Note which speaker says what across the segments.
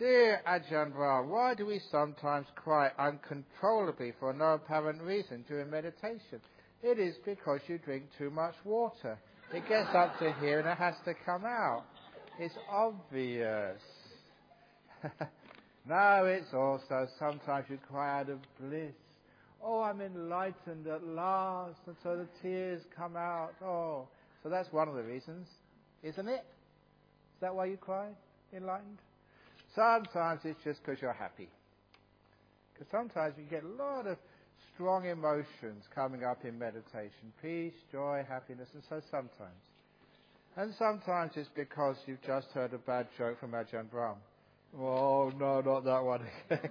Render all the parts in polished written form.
Speaker 1: Dear Ajahn Brahm, why do we sometimes cry uncontrollably for no apparent reason during meditation? It is because you drink too much water. It gets up to here and it has to come out. It's obvious. No, it's also sometimes you cry out of bliss. Oh, I'm enlightened at last, and so the tears come out. Oh, so that's one of the reasons, isn't it? Is that why you cry, enlightened? Sometimes it's just because you're happy. Because sometimes you get a lot of strong emotions coming up in meditation. Peace, joy, happiness, and so sometimes. And sometimes it's because you've just heard a bad joke from Ajahn Brahm. Oh, no, not that one again.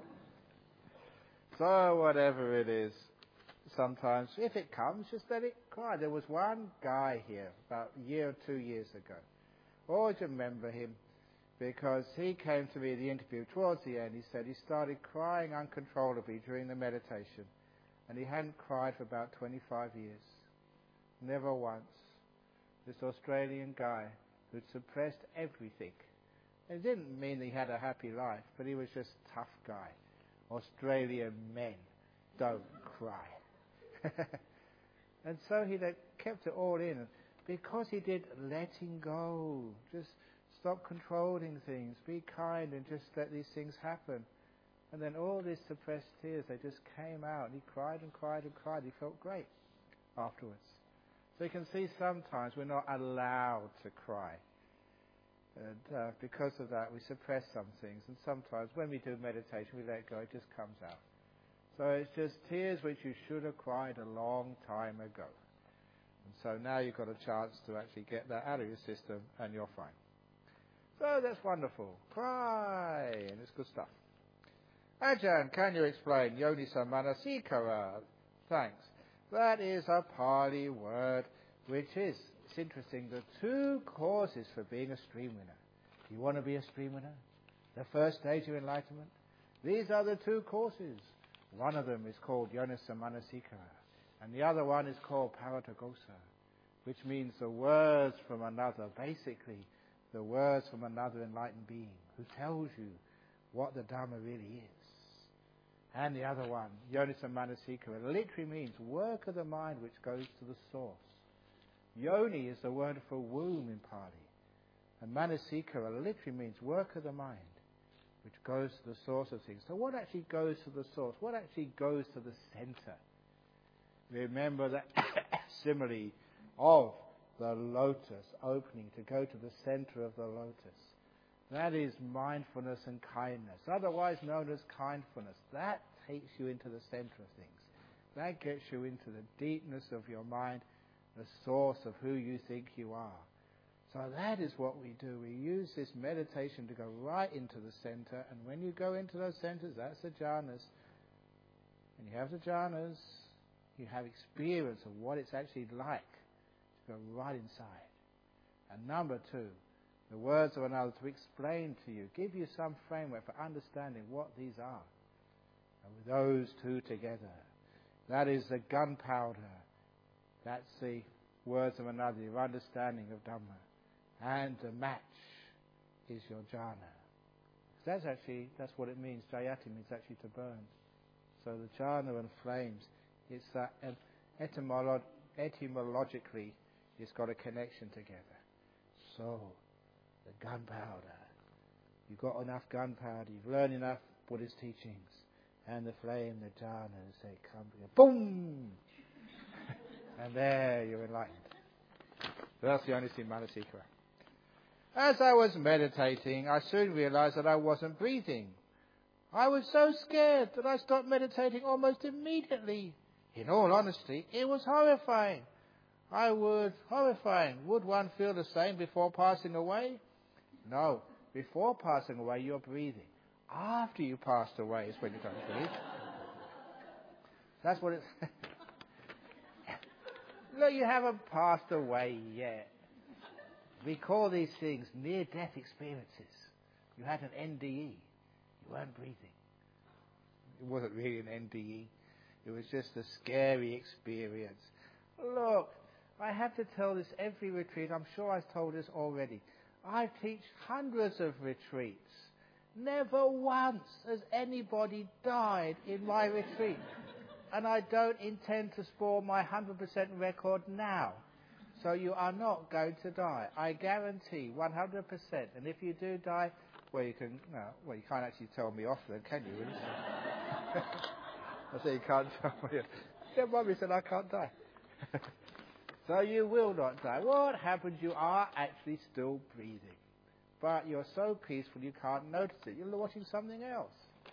Speaker 1: So whatever it is, sometimes, if it comes, just let it cry. There was one guy here about a year or 2 years ago. Always remember him because he came to me at the interview towards the end. He said he started crying uncontrollably during the meditation and he hadn't cried for about 25 years. Never once. This Australian guy who'd suppressed everything. It didn't mean he had a happy life, but he was just a tough guy. Australian men don't cry. And so he kept it all in. Because he did letting go, just stop controlling things, be kind and just let these things happen. And then all these suppressed tears, they just came out. And he cried and cried and cried. He felt great afterwards. So you can see sometimes we're not allowed to cry. And because of that, we suppress some things. And sometimes when we do meditation, we let go, it just comes out. So it's just tears which you should have cried a long time ago. And so now you've got a chance to actually get that out of your system and you're fine. So that's wonderful. Cry! And it's good stuff. Ajahn, can you explain Yoniso Manasikara? Thanks. That is a Pali word which is, it's interesting, the two causes for being a stream winner. You want to be a stream winner? The first stage of enlightenment? These are the two courses. One of them is called Yoniso Manasikara, and the other one is called Paratagosa, which means the words from another, basically the words from another enlightened being who tells you what the Dhamma really is. And the other one, Yoniso Manasikara, literally means work of the mind which goes to the source. Yoni is the word for womb in Pali. And Manasikara literally means work of the mind, which goes to the source of things. So what actually goes to the source? What actually goes to the center? Remember that simile of the lotus opening to go to the center of the lotus. That is mindfulness and kindness, otherwise known as kindfulness. That takes you into the center of things. That gets you into the deepness of your mind, the source of who you think you are. So that is what we do. We use this meditation to go right into the center, and when you go into those centers, that's the jhanas. When you have the jhanas, you have experience of what it's actually like to go right inside. And number two, the words of another to explain to you, give you some framework for understanding what these are. And with those two together, that is the gunpowder. That's the words of another, your understanding of Dhamma. And the match is your jhana. That's what it means. Jayati means actually to burn. So the jhana and flames, it's that etymologically, it's got a connection together. So, the gunpowder. You've got enough gunpowder, you've learned enough Buddhist teachings, and the flame, the jhanas, they come together. Boom! And there you're enlightened. So that's the only thing Manasikara. As I was meditating, I soon realized that I wasn't breathing. I was so scared that I stopped meditating almost immediately. In all honesty, it was horrifying. Horrifying. Would one feel the same before passing away? No. Before passing away, you're breathing. After you passed away is when you don't breathe. That's what it's... Look, you haven't passed away yet. We call these things near-death experiences. You had an NDE. You weren't breathing. It wasn't really an NDE. It was just a scary experience. Look, I have to tell this every retreat. I'm sure I've told this already. I teach hundreds of retreats. Never once has anybody died in my retreat. And I don't intend to spoil my 100% record now. So you are not going to die. I guarantee 100%. And if you do die, well, you can't actually tell me off then, can you? I say you can't tell me. Yeah, Mommy said I can't die. So you will not die. What happens? You are actually still breathing. But you're so peaceful you can't notice it. You're watching something else.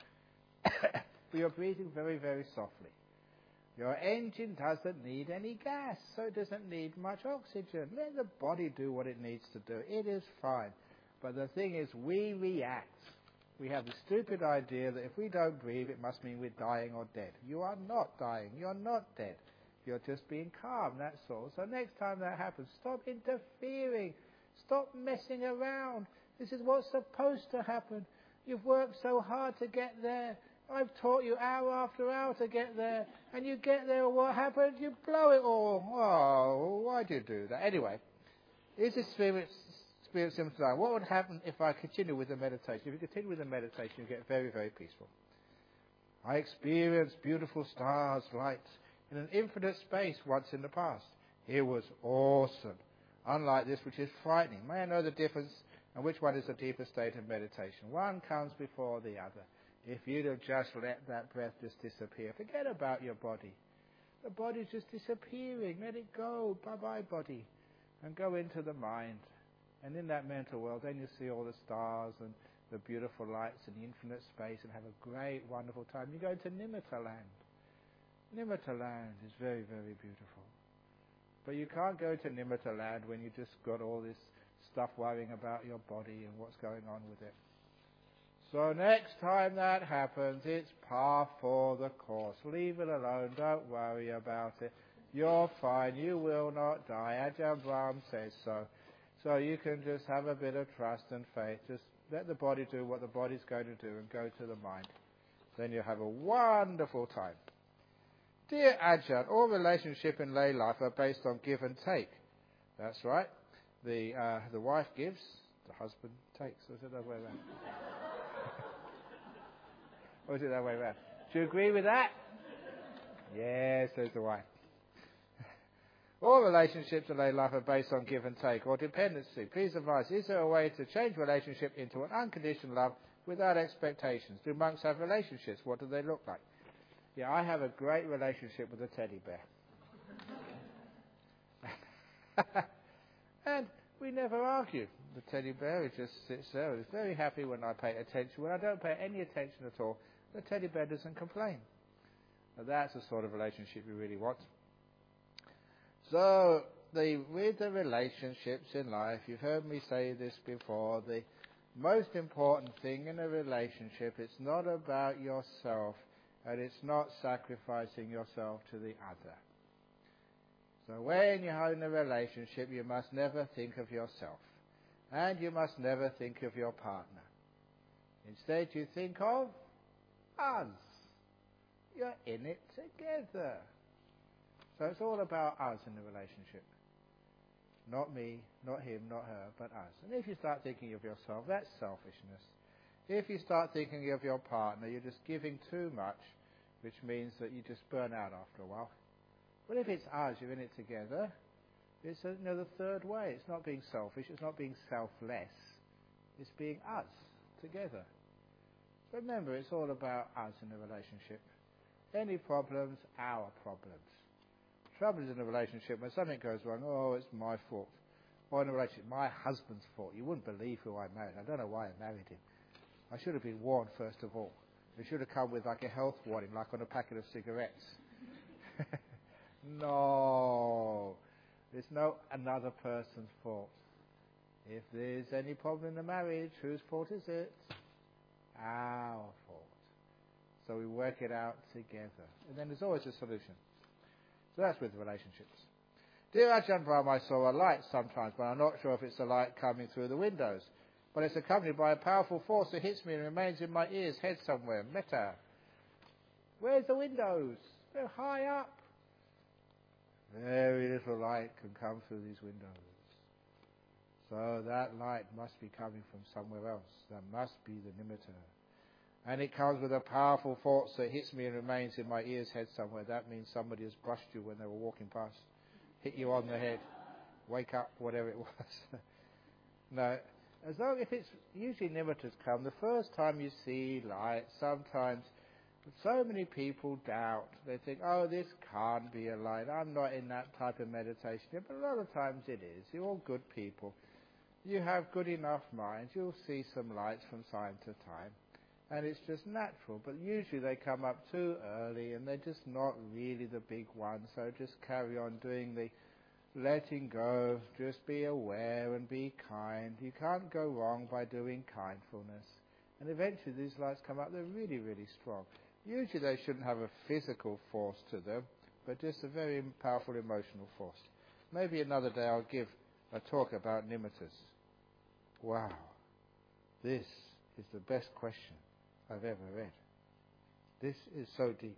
Speaker 1: But you're breathing very, very softly. Your engine doesn't need any gas, so it doesn't need much oxygen. Let the body do what it needs to do. It is fine. But the thing is, we react. We have the stupid idea that if we don't breathe, it must mean we're dying or dead. You are not dying. You're not dead. You're just being calm, that's all. So next time that happens, stop interfering. Stop messing around. This is what's supposed to happen. You've worked so hard to get there. I've taught you hour after hour to get there. And you get there, what happens? You blow it all. Oh, why do you do that? Anyway, is this spirit symptom? What would happen if I continue with the meditation? If you continue with the meditation, you get very, very peaceful. I experienced beautiful stars, lights, in an infinite space once in the past. It was awesome. Unlike this, which is frightening. May I know the difference and which one is the deeper state of meditation? One comes before the other. If you'd have just let that breath just disappear, forget about your body. The body's just disappearing. Let it go. Bye-bye, body. And go into the mind. And in that mental world, then you see all the stars and the beautiful lights and the infinite space and have a great, wonderful time. You go into Nimitta land. Nimitta land is very, very beautiful. But you can't go to Nimitta land when you just got all this stuff worrying about your body and what's going on with it. So next time that happens, it's par for the course. Leave it alone. Don't worry about it. You're fine. You will not die. Ajahn Brahm says so. So you can just have a bit of trust and faith. Just let the body do what the body's going to do and go to the mind. Then you'll have a wonderful time. Dear Ajahn, all relationship in lay life are based on give and take. That's right. The wife gives, the husband takes. Or is it the other way around? Or is it the other way around? Do you agree with that? Yes, says the wife. All relationships in lay life are based on give and take or dependency. Please advise, is there a way to change relationship into an unconditioned love without expectations? Do monks have relationships? What do they look like? Yeah, I have a great relationship with a teddy bear. And we never argue. The teddy bear, it just sits there. It's very happy when I pay attention. When I don't pay any attention at all, the teddy bear doesn't complain. Now that's the sort of relationship we really want. So, with the relationships in life, you've heard me say this before, the most important thing in a relationship, it's not about yourself, and it's not sacrificing yourself to the other. So when you're in a relationship, you must never think of yourself. And you must never think of your partner. Instead, you think of us. You're in it together. So it's all about us in the relationship. Not me, not him, not her, but us. And if you start thinking of yourself, that's selfishness. If you start thinking of your partner, you're just giving too much, which means that you just burn out after a while. But if it's us, you're in it together, it's the third way. It's not being selfish, it's not being selfless. It's being us together. Remember, it's all about us in the relationship. Any problems, our problems. Trouble is in a relationship when something goes wrong, oh, it's my fault. Or in a relationship, my husband's fault. You wouldn't believe who I married. I don't know why I married him. I should have been warned first of all. It should have come with like a health warning, like on a packet of cigarettes. No. It's no another person's fault. If there's any problem in the marriage, whose fault is it? Our fault. So we work it out together. And then there's always a solution. So that's with relationships. Dear Ajahn Brahm, I saw a light sometimes, but I'm not sure if it's a light coming through the windows. But it's accompanied by a powerful force that hits me and remains in my ears, head somewhere. Metta. Where's the windows? They're high up. Very little light can come through these windows. So that light must be coming from somewhere else. That must be the nimitta. And it comes with a powerful force that hits me and remains in my ear's head somewhere. That means somebody has brushed you when they were walking past. Hit you on the head. Wake up, whatever it was. No. As though if it's usually nimittas come, the first time you see light, sometimes so many people doubt. They think, oh, this can't be a light. I'm not in that type of meditation. But a lot of times it is. You're all good people. You have good enough minds. You'll see some lights from time to time. And it's just natural. But usually they come up too early and they're just not really the big ones. So just carry on doing the letting go. Just be aware and be kind. You can't go wrong by doing kindfulness. And eventually these lights come up. They're really, really strong. Usually they shouldn't have a physical force to them, but just a very powerful emotional force. Maybe another day I'll give a talk about nimittas. Wow, this is the best question I've ever read. This is so deep.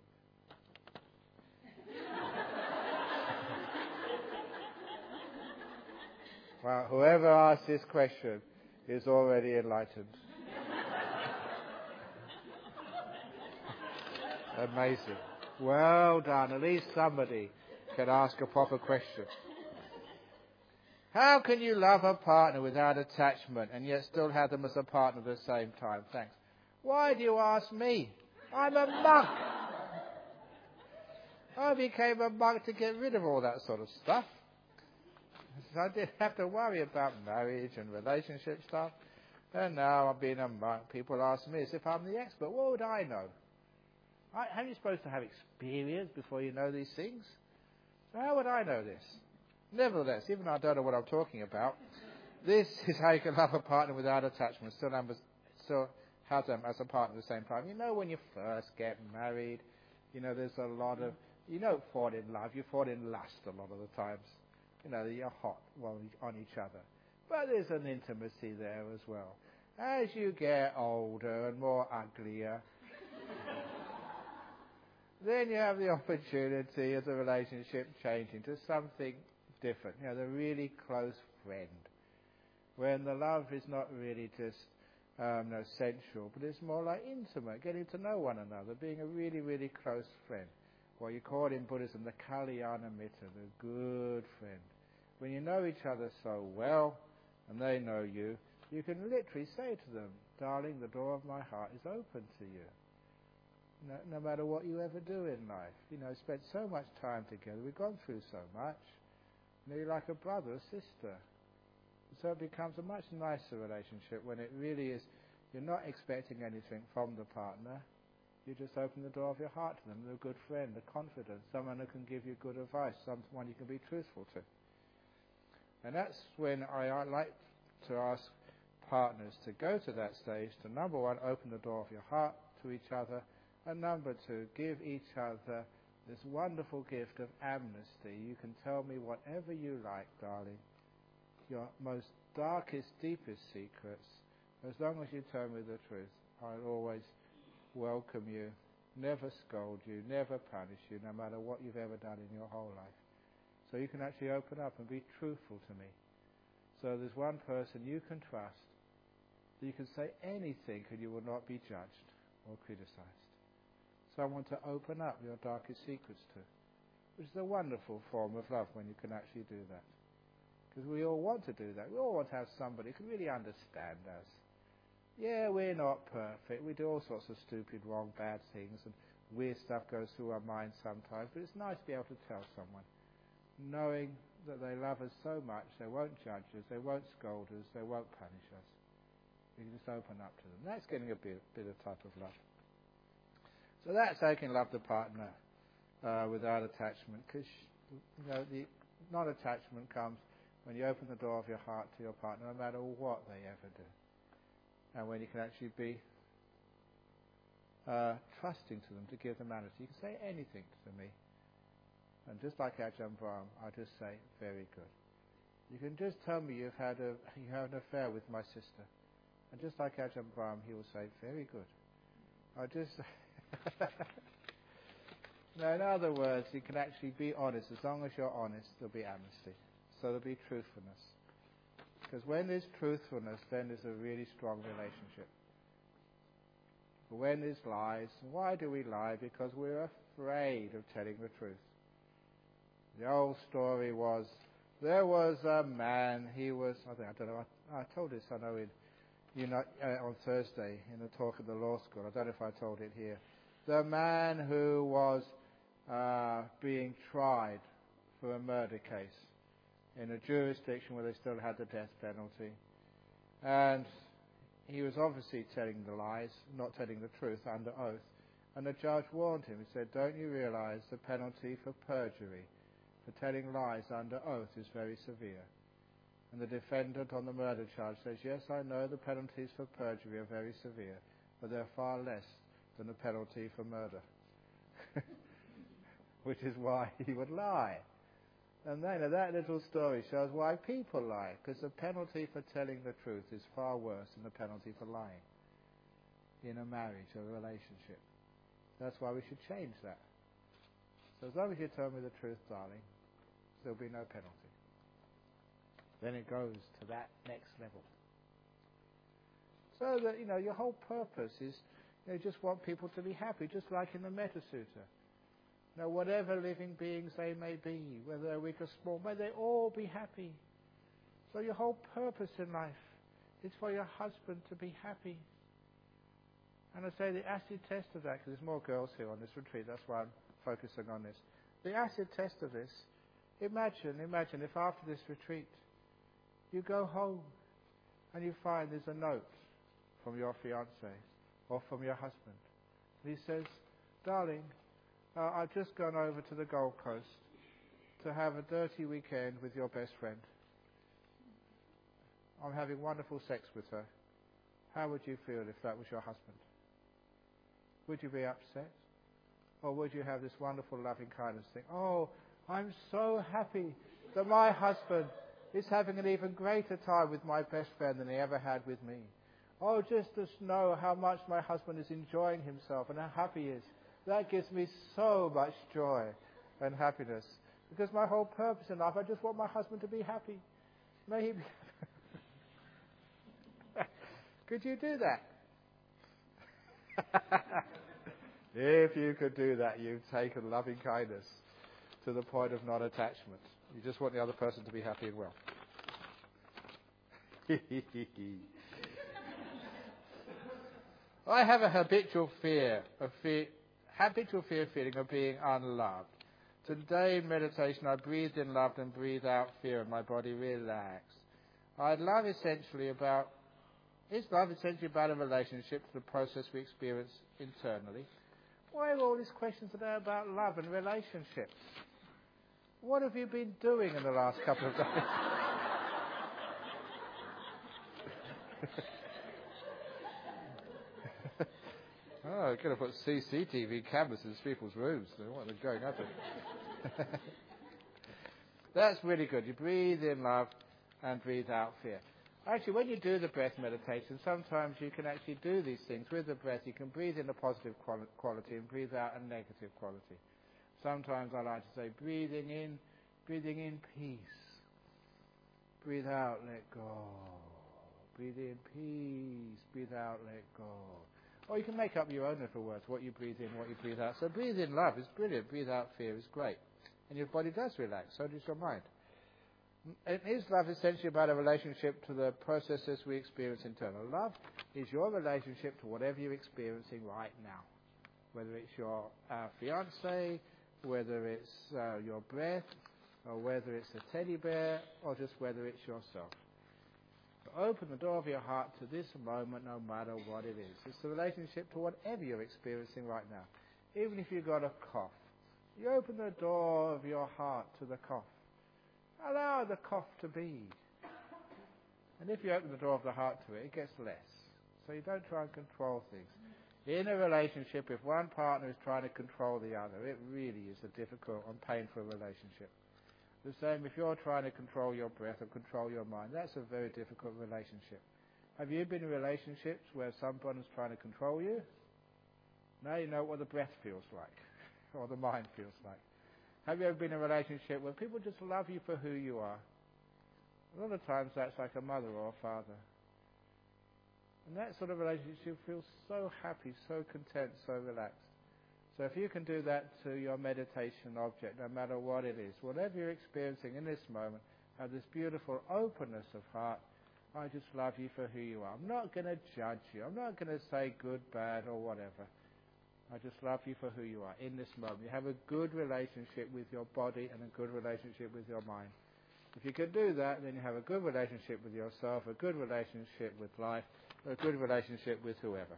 Speaker 1: Well, whoever asked this question is already enlightened. Amazing. Well done. At least somebody can ask a proper question. How can you love a partner without attachment and yet still have them as a partner at the same time? Thanks. Why do you ask me? I'm a monk. I became a monk to get rid of all that sort of stuff. So I didn't have to worry about marriage and relationship stuff. And now I'm being a monk. People ask me as if I'm the expert. What would I know? How are you supposed to have experience before you know these things? So how would I know this? Nevertheless, even though I don't know what I'm talking about, this is how you can love a partner without attachment, still have them as a partner at the same time. You know, when you first get married, there's a lot of, you don't fall in love, you fall in lust a lot of the times. You're hot on each other. But there's an intimacy there as well. As you get older and more uglier, then you have the opportunity of the relationship changing to something different. The really close friend. When the love is not really just sensual, but it's more like intimate, getting to know one another, being a really, really close friend. What you call in Buddhism the Kalyana Mitta, the good friend. When you know each other so well, and they know you, you can literally say to them, darling, the door of my heart is open to you. No matter what you ever do in life. Spent so much time together. We've gone through so much. You're like a brother or sister. So it becomes a much nicer relationship when it really is, you're not expecting anything from the partner. You just open the door of your heart to them. They're a good friend, a confidant, someone who can give you good advice, someone you can be truthful to. And that's when I like to ask partners to go to that stage to, number one, open the door of your heart to each other, and number two, give each other this wonderful gift of amnesty. You can tell me whatever you like, darling, your most darkest, deepest secrets. As long as you tell me the truth, I'll always welcome you, never scold you, never punish you, no matter what you've ever done in your whole life. So you can actually open up and be truthful to me. So there's one person you can trust, that you can say anything and you will not be judged or criticized. Someone to open up your darkest secrets to, which is a wonderful form of love when you can actually do that. Because we all want to do that. We all want to have somebody who can really understand us. Yeah, we're not perfect. We do all sorts of stupid, wrong, bad things, and weird stuff goes through our minds sometimes, but it's nice to be able to tell someone, knowing that they love us so much, they won't judge us, they won't scold us, they won't punish us. We can just open up to them. That's getting a bit of type of love. So that's how you can love the partner without attachment, because the non-attachment comes when you open the door of your heart to your partner, no matter what they ever do, and when you can actually be trusting to them to give them honesty. You can say anything to me, and just like Ajahn Brahm, I just say very good. You can just tell me you have an affair with my sister, and just like Ajahn Brahm, he will say very good. I just no, in other words, you can actually be honest. As long as you're honest, there'll be amnesty. So there'll be truthfulness. Because when there's truthfulness, then there's a really strong relationship. But when there's lies, why do we lie? Because we're afraid of telling the truth. The old story was, there was a man, I don't know, I told this, I know, on Thursday in the talk at the law school. I don't know if I told it here. The man who was being tried for a murder case in a jurisdiction where they still had the death penalty. And he was obviously telling the lies, not telling the truth under oath. And the judge warned him. He said, don't you realize the penalty for perjury, for telling lies under oath, is very severe? And the defendant on the murder charge says, yes, I know the penalties for perjury are very severe, but they're far less than the penalty for murder. Which is why he would lie. And then that little story shows why people lie, because the penalty for telling the truth is far worse than the penalty for lying in a marriage or a relationship. That's why we should change that. So as long as you tell me the truth, darling, there'll be no penalty. Then it goes to that next level. So that, your whole purpose is, you just want people to be happy, just like in the Metta Sutta. Whatever living beings they may be, whether they're weak or small, may they all be happy. So your whole purpose in life is for your husband to be happy. And I say the acid test of that, because there's more girls here on this retreat, that's why I'm focusing on this. The acid test of this, imagine if after this retreat, you go home and you find there's a note from your fiancé or from your husband. And he says, darling, I've just gone over to the Gold Coast to have a dirty weekend with your best friend. I'm having wonderful sex with her. How would you feel if that was your husband? Would you be upset? Or would you have this wonderful loving kindness thing? Oh, I'm so happy that my husband is having an even greater time with my best friend than he ever had with me. Oh, just to know how much my husband is enjoying himself and how happy he is. That gives me so much joy and happiness. Because my whole purpose in life, I just want my husband to be happy. May he be Could you do that? If you could do that, you've taken loving kindness to the point of non-attachment. You just want the other person to be happy and well. I have a habitual fear feeling of being unloved. Today in meditation I breathed in love and breathed out fear and my body relaxed. Is love essentially about a relationship to the process we experience internally? Why are all these questions today about love and relationships? What have you been doing in the last couple of days? Oh, we're going to put CCTV cameras in people's rooms. They want them going up it. That's really good. You breathe in love and breathe out fear. Actually, when you do the breath meditation, sometimes you can actually do these things. With the breath, you can breathe in a positive quality and breathe out a negative quality. Sometimes I like to say, breathing in peace. Breathe out, let go. Breathe in peace. Breathe out, let go. Or you can make up your own little words, what you breathe in, what you breathe out. So breathe in love is brilliant. Breathe out fear is great. And your body does relax, so does your mind. And is love essentially about a relationship to the processes we experience internally? Love is your relationship to whatever you're experiencing right now. Whether it's your fiancé, whether it's your breath, or whether it's a teddy bear, or just whether it's yourself. Open the door of your heart to this moment, no matter what it is. It's the relationship to whatever you're experiencing right now. Even if you've got a cough, you open the door of your heart to the cough. Allow the cough to be. And if you open the door of the heart to it, it gets less. So you don't try and control things. In a relationship, if one partner is trying to control the other, it really is a difficult and painful relationship. The same if you're trying to control your breath or control your mind. That's a very difficult relationship. Have you been in relationships where someone's trying to control you? Now you know what the breath feels like, or the mind feels like. Have you ever been in a relationship where people just love you for who you are? A lot of times that's like a mother or a father. And that sort of relationship, you feel so happy, so content, so relaxed. So if you can do that to your meditation object, no matter what it is, whatever you're experiencing in this moment, have this beautiful openness of heart. I just love you for who you are. I'm not going to judge you. I'm not going to say good, bad, or whatever. I just love you for who you are in this moment. You have a good relationship with your body and a good relationship with your mind. If you can do that, then you have a good relationship with yourself, a good relationship with life, a good relationship with whoever.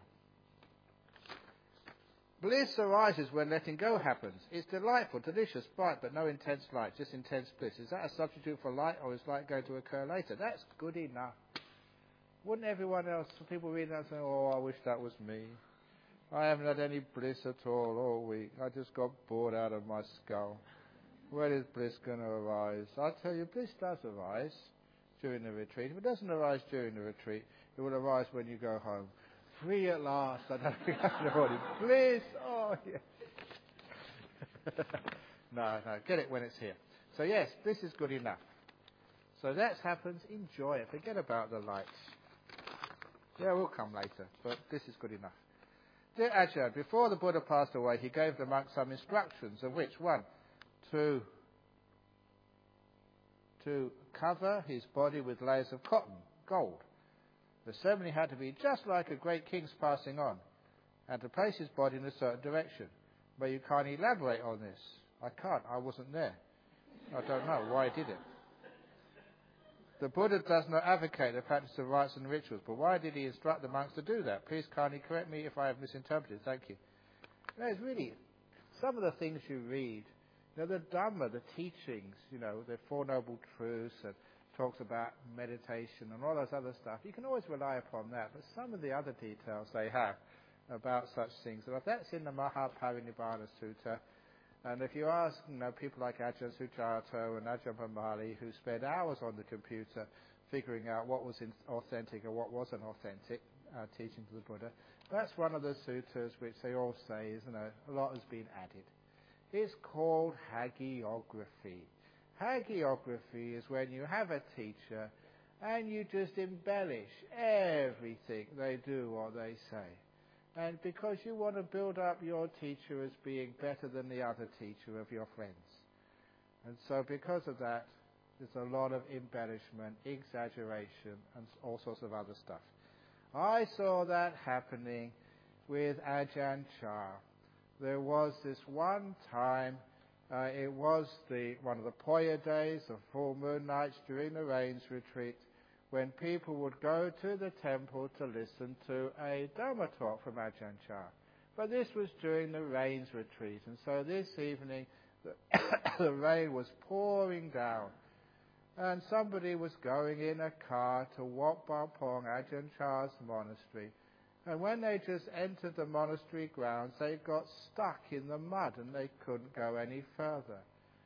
Speaker 1: Bliss arises when letting go happens. It's delightful, delicious, bright, but no intense light, just intense bliss. Is that a substitute for light, or is light going to occur later? That's good enough. Wouldn't everyone else, people reading that saying, oh, I wish that was me. I haven't had any bliss at all week. I just got bored out of my skull. Where is bliss going to arise? I'll tell you, bliss does arise during the retreat. If it doesn't arise during the retreat, it will arise when you go home. Free at last. I don't think I know what it is. Bliss. Oh, yes. No, get it when it's here. So yes, bliss is good enough. So that happens. Enjoy it. Forget about the lights. Yeah, we'll come later, but this is good enough. Dear Ajahn, before the Buddha passed away, he gave the monks some instructions, of which one, to cover his body with layers of cotton, gold. The ceremony had to be just like a great king's passing on, and to place his body in a certain direction. But you can't elaborate on this. I can't. I wasn't there. I don't know why I did it. The Buddha does not advocate the practice of rites and rituals, but why did he instruct the monks to do that? Please kindly correct me if I have misinterpreted. Thank you. There's really some of the things you read. The Dhamma, the teachings, the Four Noble Truths, and talks about meditation and all those other stuff. You can always rely upon that, but some of the other details they have about such things, and that's in the Mahaparinibbana Sutta. And if you ask people like Ajahn Sujato and Ajahn Brahmali, who spend hours on the computer figuring out what was authentic and what wasn't authentic teaching to the Buddha, that's one of the suttas which they all say is, a lot has been added. It's called hagiography. Hagiography is when you have a teacher and you just embellish everything they do or they say. And because you want to build up your teacher as being better than the other teacher of your friends. And so because of that, there's a lot of embellishment, exaggeration, and all sorts of other stuff. I saw that happening with Ajahn Chah. There was this one time, it was one of the Poya days, the full moon nights during the rains retreat, when people would go to the temple to listen to a Dhamma talk from Ajahn Chah. But this was during the rains retreat, and so this evening the rain was pouring down, and somebody was going in a car to Wat Pah Pong, Ajahn Chah's monastery, and when they just entered the monastery grounds, they got stuck in the mud and they couldn't go any further.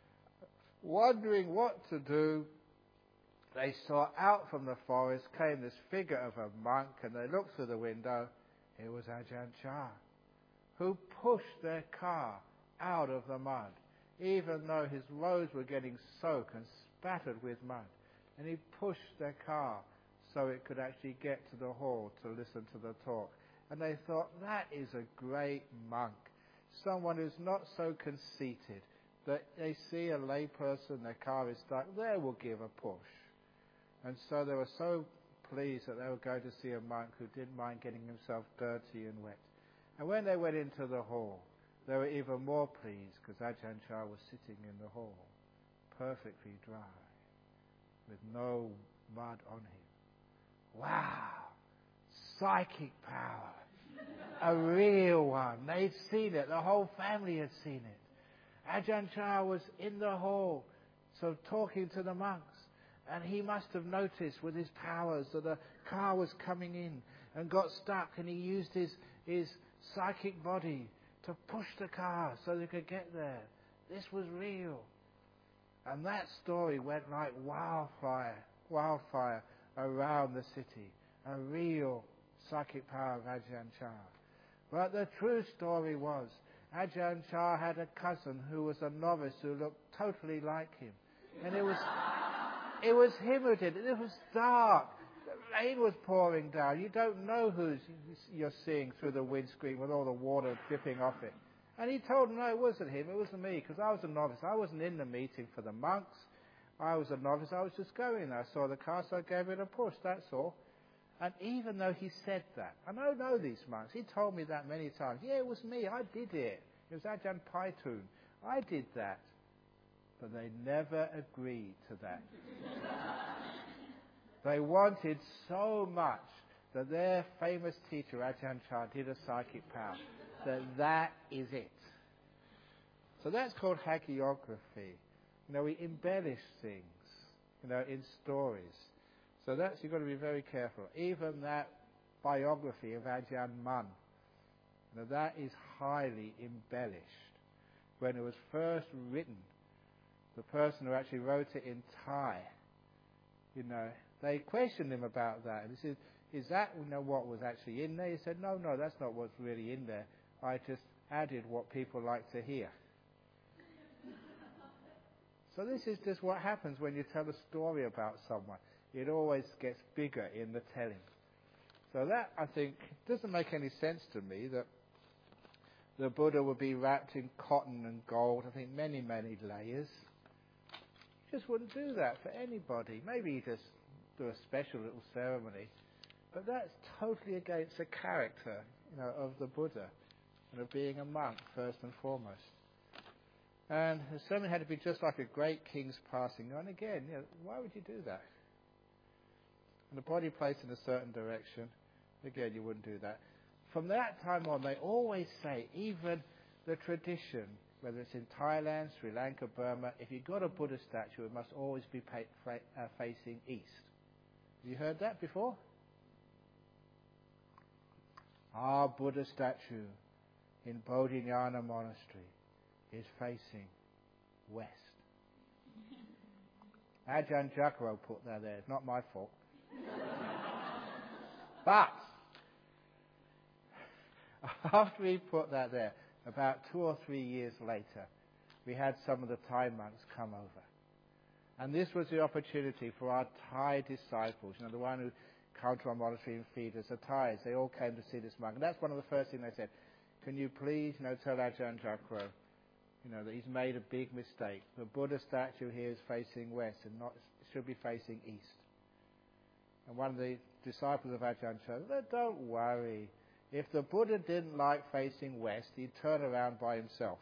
Speaker 1: Wondering what to do, they saw out from the forest came this figure of a monk, and they looked through the window. It was Ajahn Chah, who pushed their car out of the mud, even though his roads were getting soaked and spattered with mud. And he pushed their car so it could actually get to the hall to listen to the talk. And they thought, that is a great monk, someone who's not so conceited that they see a layperson, their car is stuck, they will give a push. And so they were so pleased that they were going to see a monk who didn't mind getting himself dirty and wet. And when they went into the hall, they were even more pleased because Ajahn Chah was sitting in the hall, perfectly dry, with no mud on him. Wow! Psychic power. A real one. They'd seen it. The whole family had seen it. Ajahn Chah was in the hall, so talking to the monks. And he must have noticed with his powers that a car was coming in and got stuck, and he used his psychic body to push the car so they could get there. This was real. And that story went like wildfire around the city. A real psychic power of Ajahn Chah. But the true story was, Ajahn Chah had a cousin who was a novice who looked totally like him. And it was It was him who did it. It was dark. The rain was pouring down. You don't know who you're seeing through the windscreen with all the water dripping off it. And he told him, no, it wasn't him, it wasn't me, because I was a novice. I wasn't in the meeting for the monks. I was a novice. I was just going there. I saw the car, so I gave it a push, that's all. And even though he said that, and I know these monks, he told me that many times. Yeah, it was me, I did it. It was Ajahn Paitun. I did that. But they never agreed to that. They wanted so much that their famous teacher, Ajahn Chah, did a psychic power. That is it. So that's called hagiography. We embellish things, in stories. So you've got to be very careful. Even that biography of Ajahn Mun, that is highly embellished. When it was first written, the person who actually wrote it in Thai, they questioned him about that. And he said, is that what was actually in there? He said, no, that's not what's really in there. I just added what people like to hear. So this is just what happens when you tell a story about someone. It always gets bigger in the telling. So that, I think, doesn't make any sense to me that the Buddha would be wrapped in cotton and gold, I think many, many layers. You just wouldn't do that for anybody. Maybe you just do a special little ceremony. But that's totally against the character, of the Buddha and of being a monk, first and foremost. And the ceremony had to be just like a great king's passing on. Again, why would you do that? And the body placed in a certain direction, again, you wouldn't do that. From that time on, they always say, even the tradition, whether it's in Thailand, Sri Lanka, Burma, if you've got a Buddha statue, it must always be facing east. Have you heard that before? Our Buddha statue in Bodhinyana Monastery is facing west. Ajahn Jakaro put that there. It's not my fault. But after he put that there, about 2 or 3 years later, we had some of the Thai monks come over. And this was the opportunity for our Thai disciples, the one who come to our monastery and feed us, the Thais. They all came to see this monk. And that's one of the first things they said. Can you please, tell Ajahn Jakaro, that he's made a big mistake. The Buddha statue here is facing west and it should be facing east. And one of the disciples of Ajahn Chah said, don't worry. If the Buddha didn't like facing west, he'd turn around by himself.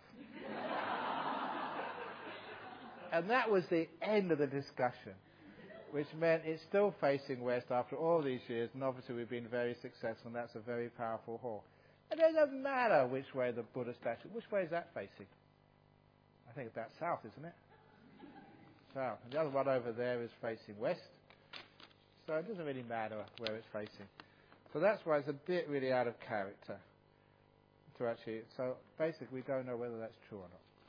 Speaker 1: And that was the end of the discussion, which meant it's still facing west after all these years, and obviously we've been very successful, and that's a very powerful hall. It doesn't matter which way the Buddha statue, which way is that facing? I think about south, isn't it? South. And the other one over there is facing west. So it doesn't really matter where it's facing. So that's why it's a bit really out of character to actually. So basically, we don't know whether that's true or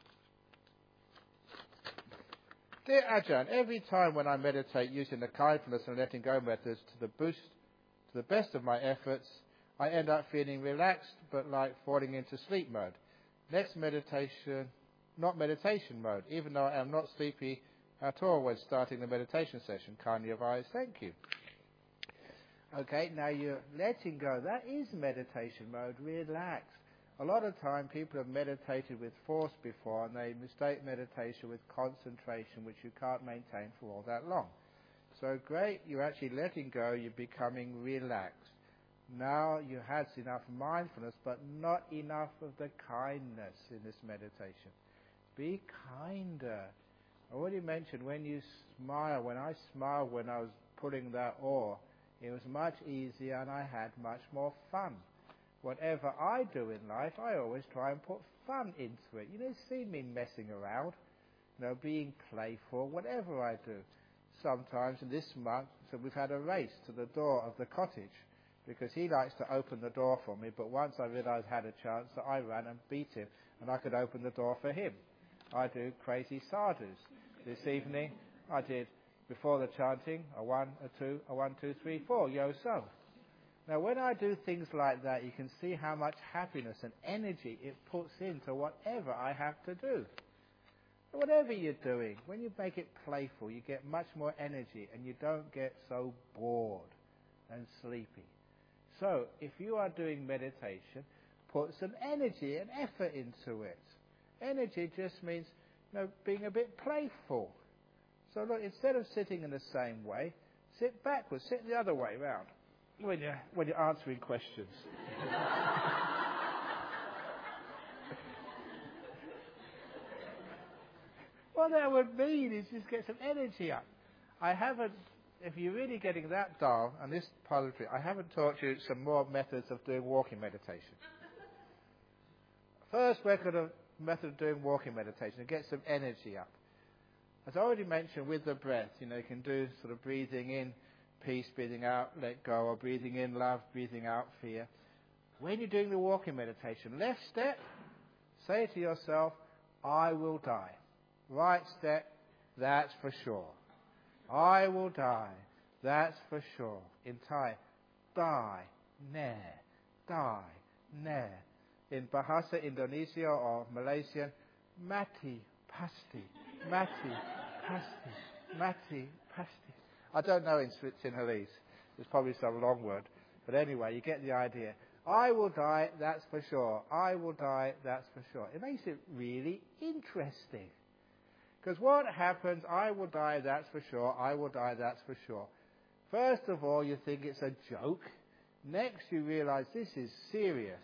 Speaker 1: not. Dear Ajahn, every time when I meditate using the kindness and letting go methods to the best of my efforts, I end up feeling relaxed, but like falling into sleep mode. Next meditation, not meditation mode, even though I am not sleepy at all when starting the meditation session. Kindly advise, thank you. Okay, now you're letting go. That is meditation mode, relax. A lot of time people have meditated with force before and they mistake meditation with concentration, which you can't maintain for all that long. So great, you're actually letting go, you're becoming relaxed. Now you had enough mindfulness, but not enough of the kindness in this meditation. Be kinder. I already mentioned when you smile, when I smiled when I was pulling that oar, it was much easier and I had much more fun. Whatever I do in life, I always try and put fun into it. See me messing around, being playful, whatever I do. Sometimes in this month, so we've had a race to the door of the cottage because he likes to open the door for me, but once I realized I had a chance, so I ran and beat him and I could open the door for him. I do crazy sadhus. This evening I did, before the chanting, a 1, a 2, a 1, 2, 3, 4, yo-so. Now when I do things like that, you can see how much happiness and energy it puts into whatever I have to do. Whatever you're doing, when you make it playful, you get much more energy and you don't get so bored and sleepy. So, if you are doing meditation, put some energy and effort into it. Energy just means, being a bit playful. So look, instead of sitting in the same way, sit backwards, sit the other way round when you're answering questions. What that would mean is just get some energy up. If you're really getting that dull, and this part of it, I haven't taught you some more methods of doing walking meditation. First method of doing walking meditation, to get some energy up. As I already mentioned with the breath, you can do sort of breathing in peace, breathing out let go, or breathing in love, breathing out fear. When you're doing the walking meditation, left step, say to yourself, I will die. Right step, that's for sure. I will die, that's for sure. In Thai, die, ne, die, ne. In Bahasa Indonesia or Malaysian, mati, pasti, mati, pasti, mati, pasti. I don't know in Sinhalese. There's probably some long word. But anyway, you get the idea. I will die, that's for sure. I will die, that's for sure. It makes it really interesting. Because what happens, I will die, that's for sure. I will die, that's for sure. First of all, you think it's a joke. Next, you realize this is serious.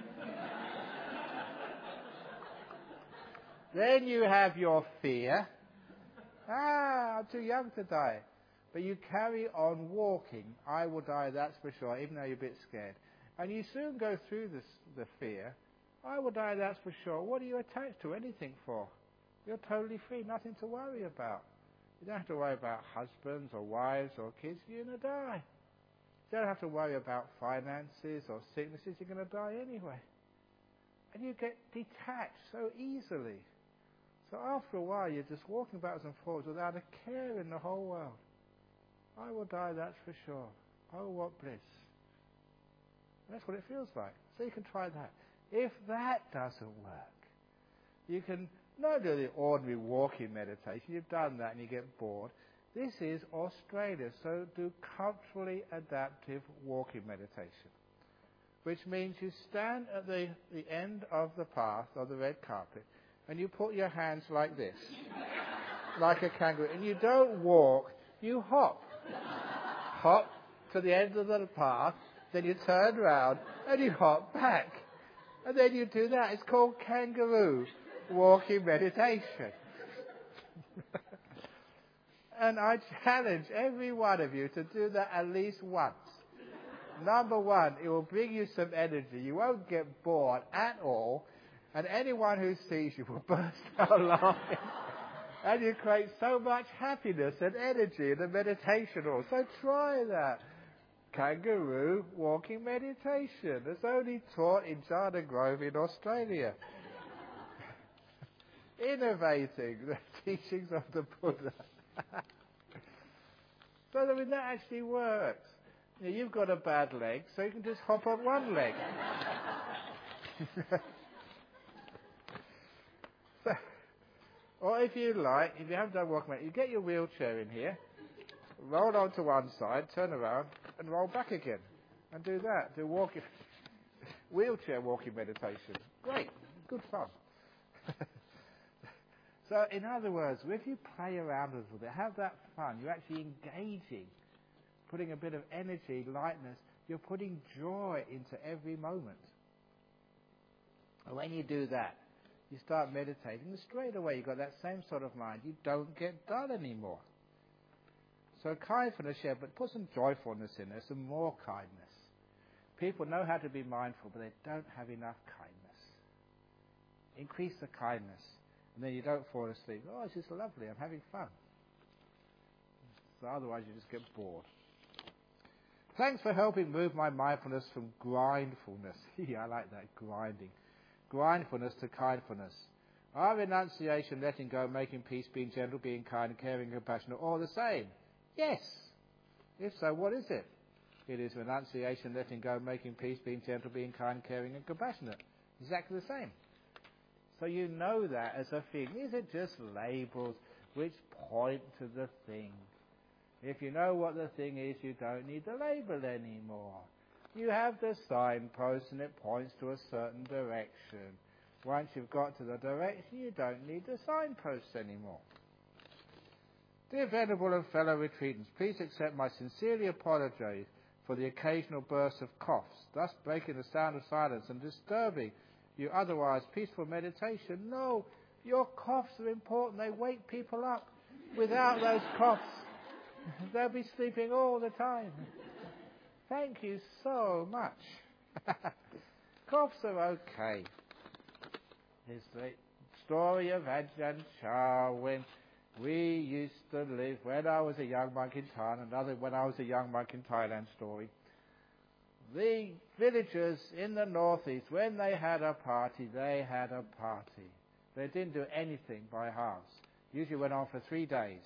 Speaker 1: Then you have your fear. I'm too young to die. But you carry on walking. I will die, that's for sure, even though you're a bit scared. And you soon go through the fear. I will die, that's for sure. What are you attached to anything for? You're totally free, nothing to worry about. You don't have to worry about husbands or wives or kids. You're going to die. You don't have to worry about finances or sicknesses. You're going to die anyway. And you get detached so easily. So after a while, you're just walking backwards and forwards without a care in the whole world. I will die, that's for sure. Oh, what bliss. And that's what it feels like. So you can try that. If that doesn't work, you can not do the ordinary walking meditation. You've done that and you get bored. This is Australia, so do culturally adaptive walking meditation, which means you stand at the end of the path, of the red carpet, and you put your hands like this, like a kangaroo, and you don't walk, you hop. Hop to the end of the path, then you turn round and you hop back. And then you do that. It's called kangaroo walking meditation. And I challenge every one of you to do that at least once. Number one, it will bring you some energy. You won't get bored at all. And anyone who sees you will burst out laughing. And you create so much happiness and energy in the meditation hall. So try that. Kangaroo walking meditation. It's only taught in Jardine Grove in Australia. Innovating the teachings of the Buddha. So that actually works. You've got a bad leg, so you can just hop on one leg. Or if you like, if you haven't done walking meditation, you get your wheelchair in here, roll onto one side, turn around, and roll back again. And do that. Do wheelchair walking meditation. Great. Good fun. So, in other words, if you play around a little bit, have that fun, you're actually engaging, putting a bit of energy, lightness, you're putting joy into every moment. And when you do that, you start meditating, and straight away you've got that same sort of mind. You don't get dull anymore. So kindness, yeah, but put some joyfulness in there, some more kindness. People know how to be mindful, but they don't have enough kindness. Increase the kindness, and then you don't fall asleep. Oh, it's just lovely, I'm having fun. So otherwise you just get bored. Thanks for helping move my mindfulness from grindfulness. Yeah, I like that, grinding. Grindfulness to kindfulness. Are renunciation, letting go, making peace, being gentle, being kind, caring, compassionate, all the same? Yes. If so, what is it? It is renunciation, letting go, making peace, being gentle, being kind, caring, and compassionate. Exactly the same. So you know that as a thing. These are just labels which point to the thing. If you know what the thing is, you don't need the label anymore. You have the signpost and it points to a certain direction. Once you've got to the direction, you don't need the signpost anymore. Dear Venerable and fellow retreatants, please accept my sincerely apologies for the occasional bursts of coughs, thus breaking the sound of silence and disturbing your otherwise peaceful meditation. No, your coughs are important. They wake people up. Without those coughs, they'll be sleeping all the time. Thank you so much. Coughs are okay. It's the story of Ajahn Chah when we used to live, when I was a young monk in Thailand, another when I was a young monk in Thailand story. The villagers in the northeast, when they had a party, they had a party. They didn't do anything by halves. Usually went on for 3 days.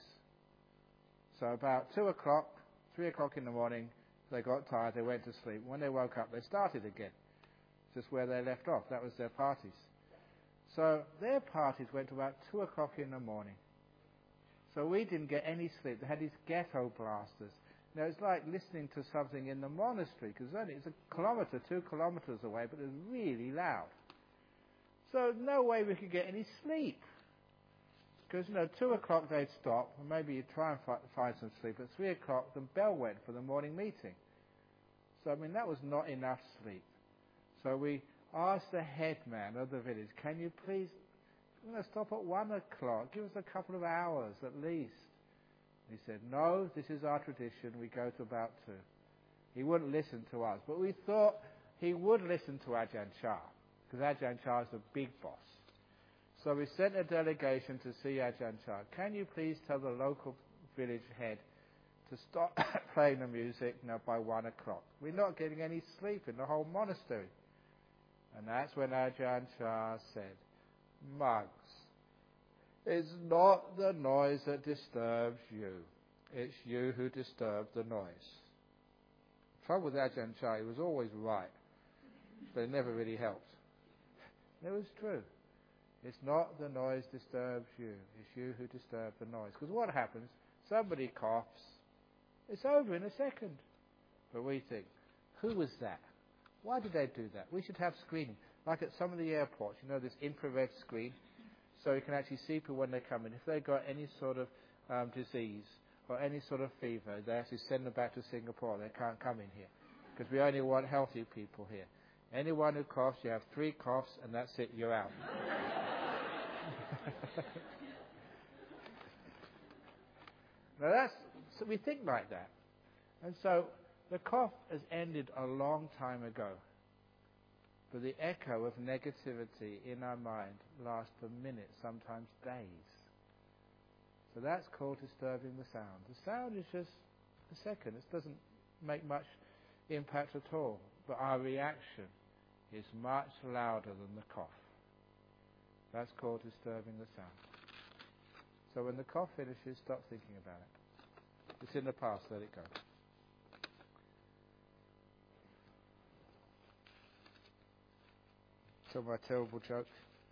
Speaker 1: So about 2 o'clock, 3 o'clock in the morning, they got tired, they went to sleep. When they woke up, they started again. Just where they left off. That was their parties. So their parties went to about 2 o'clock in the morning. So we didn't get any sleep. They had these ghetto blasters. Now it's like listening to something in the monastery, because it's a kilometre, 2 kilometres away, but it was really loud. So no way we could get any sleep. Because, 2 o'clock they'd stop, and maybe you'd try and find some sleep. At 3 o'clock, the bell went for the morning meeting. So, that was not enough sleep. So we asked the headman of the village, can you please, stop at 1 o'clock? Give us a couple of hours at least. He said, no, this is our tradition. We go to about 2. He wouldn't listen to us. But we thought he would listen to Ajahn Chah, because Ajahn Chah is the big boss. So we sent a delegation to see Ajahn Chah. Can you please tell the local village head to stop playing the music by 1 o'clock? We're not getting any sleep in the whole monastery. And that's when Ajahn Chah said, monks, it's not the noise that disturbs you. It's you who disturb the noise. The trouble with Ajahn Chah, he was always right, but it never really helped. It was true. It's not the noise disturbs you. It's you who disturb the noise. Because what happens? Somebody coughs. It's over in a second. But we think, who was that? Why did they do that? We should have screening. Like at some of the airports, this infrared screen. So you can actually see people when they come in. If they've got any sort of disease or any sort of fever, they actually send them back to Singapore. They can't come in here. Because we only want healthy people here. Anyone who coughs, you have 3 coughs and that's it, you're out. Now so we think like that. And so the cough has ended a long time ago. But the echo of negativity in our mind lasts for minutes, sometimes days. So that's called disturbing the sound. The sound is just a second. It doesn't make much impact at all. But our reaction is much louder than the cough. That's called disturbing the sound. So when the cough finishes, stop thinking about it. It's in the past, let it go. Tell my terrible joke.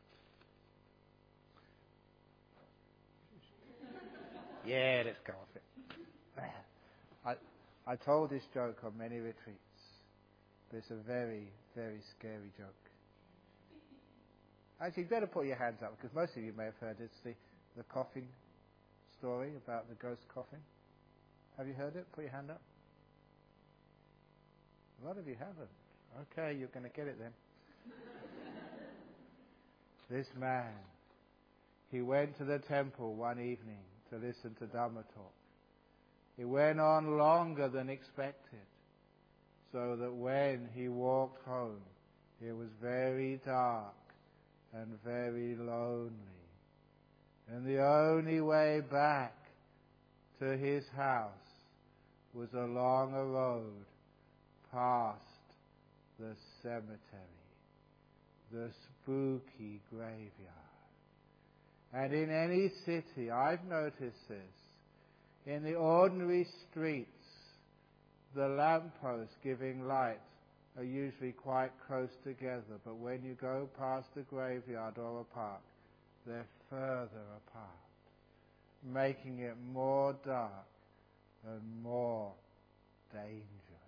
Speaker 1: Yeah, let's go off it. I told this joke on many retreats, but it's a very, very scary joke. Actually, you better put your hands up, because most of you may have heard it's the coughing story about the ghost coughing. Have you heard it? Put your hand up. A lot of you haven't. Okay, you're going to get it then. This man, he went to the temple one evening to listen to Dhamma talk. He went on longer than expected, so that when he walked home, it was very dark and very lonely. And the only way back to his house was along a road past the cemetery, the spooky graveyard. And in any city, I've noticed this, in the ordinary streets, the lampposts giving light are usually quite close together, but when you go past a graveyard or a park, they're further apart, making it more dark and more dangerous.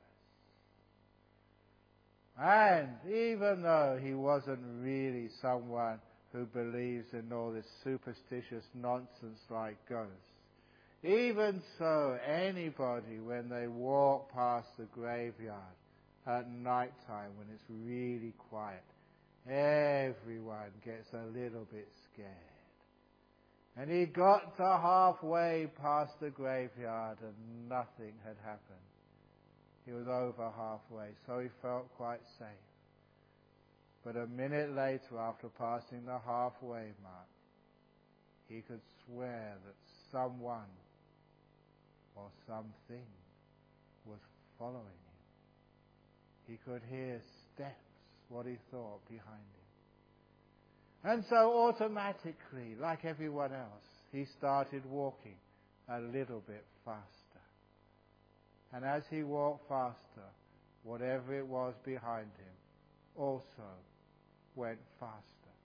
Speaker 1: And even though he wasn't really someone who believes in all this superstitious nonsense like ghosts, even so, anybody, when they walk past the graveyard at night time when it's really quiet, everyone gets a little bit scared. And he got to halfway past the graveyard and nothing had happened. He was over halfway, so he felt quite safe. But a minute later, after passing the halfway mark, he could swear that someone or something was following him. He could hear steps, what he thought, behind him. And so automatically, like everyone else, he started walking a little bit faster. And as he walked faster, whatever it was behind him also went faster.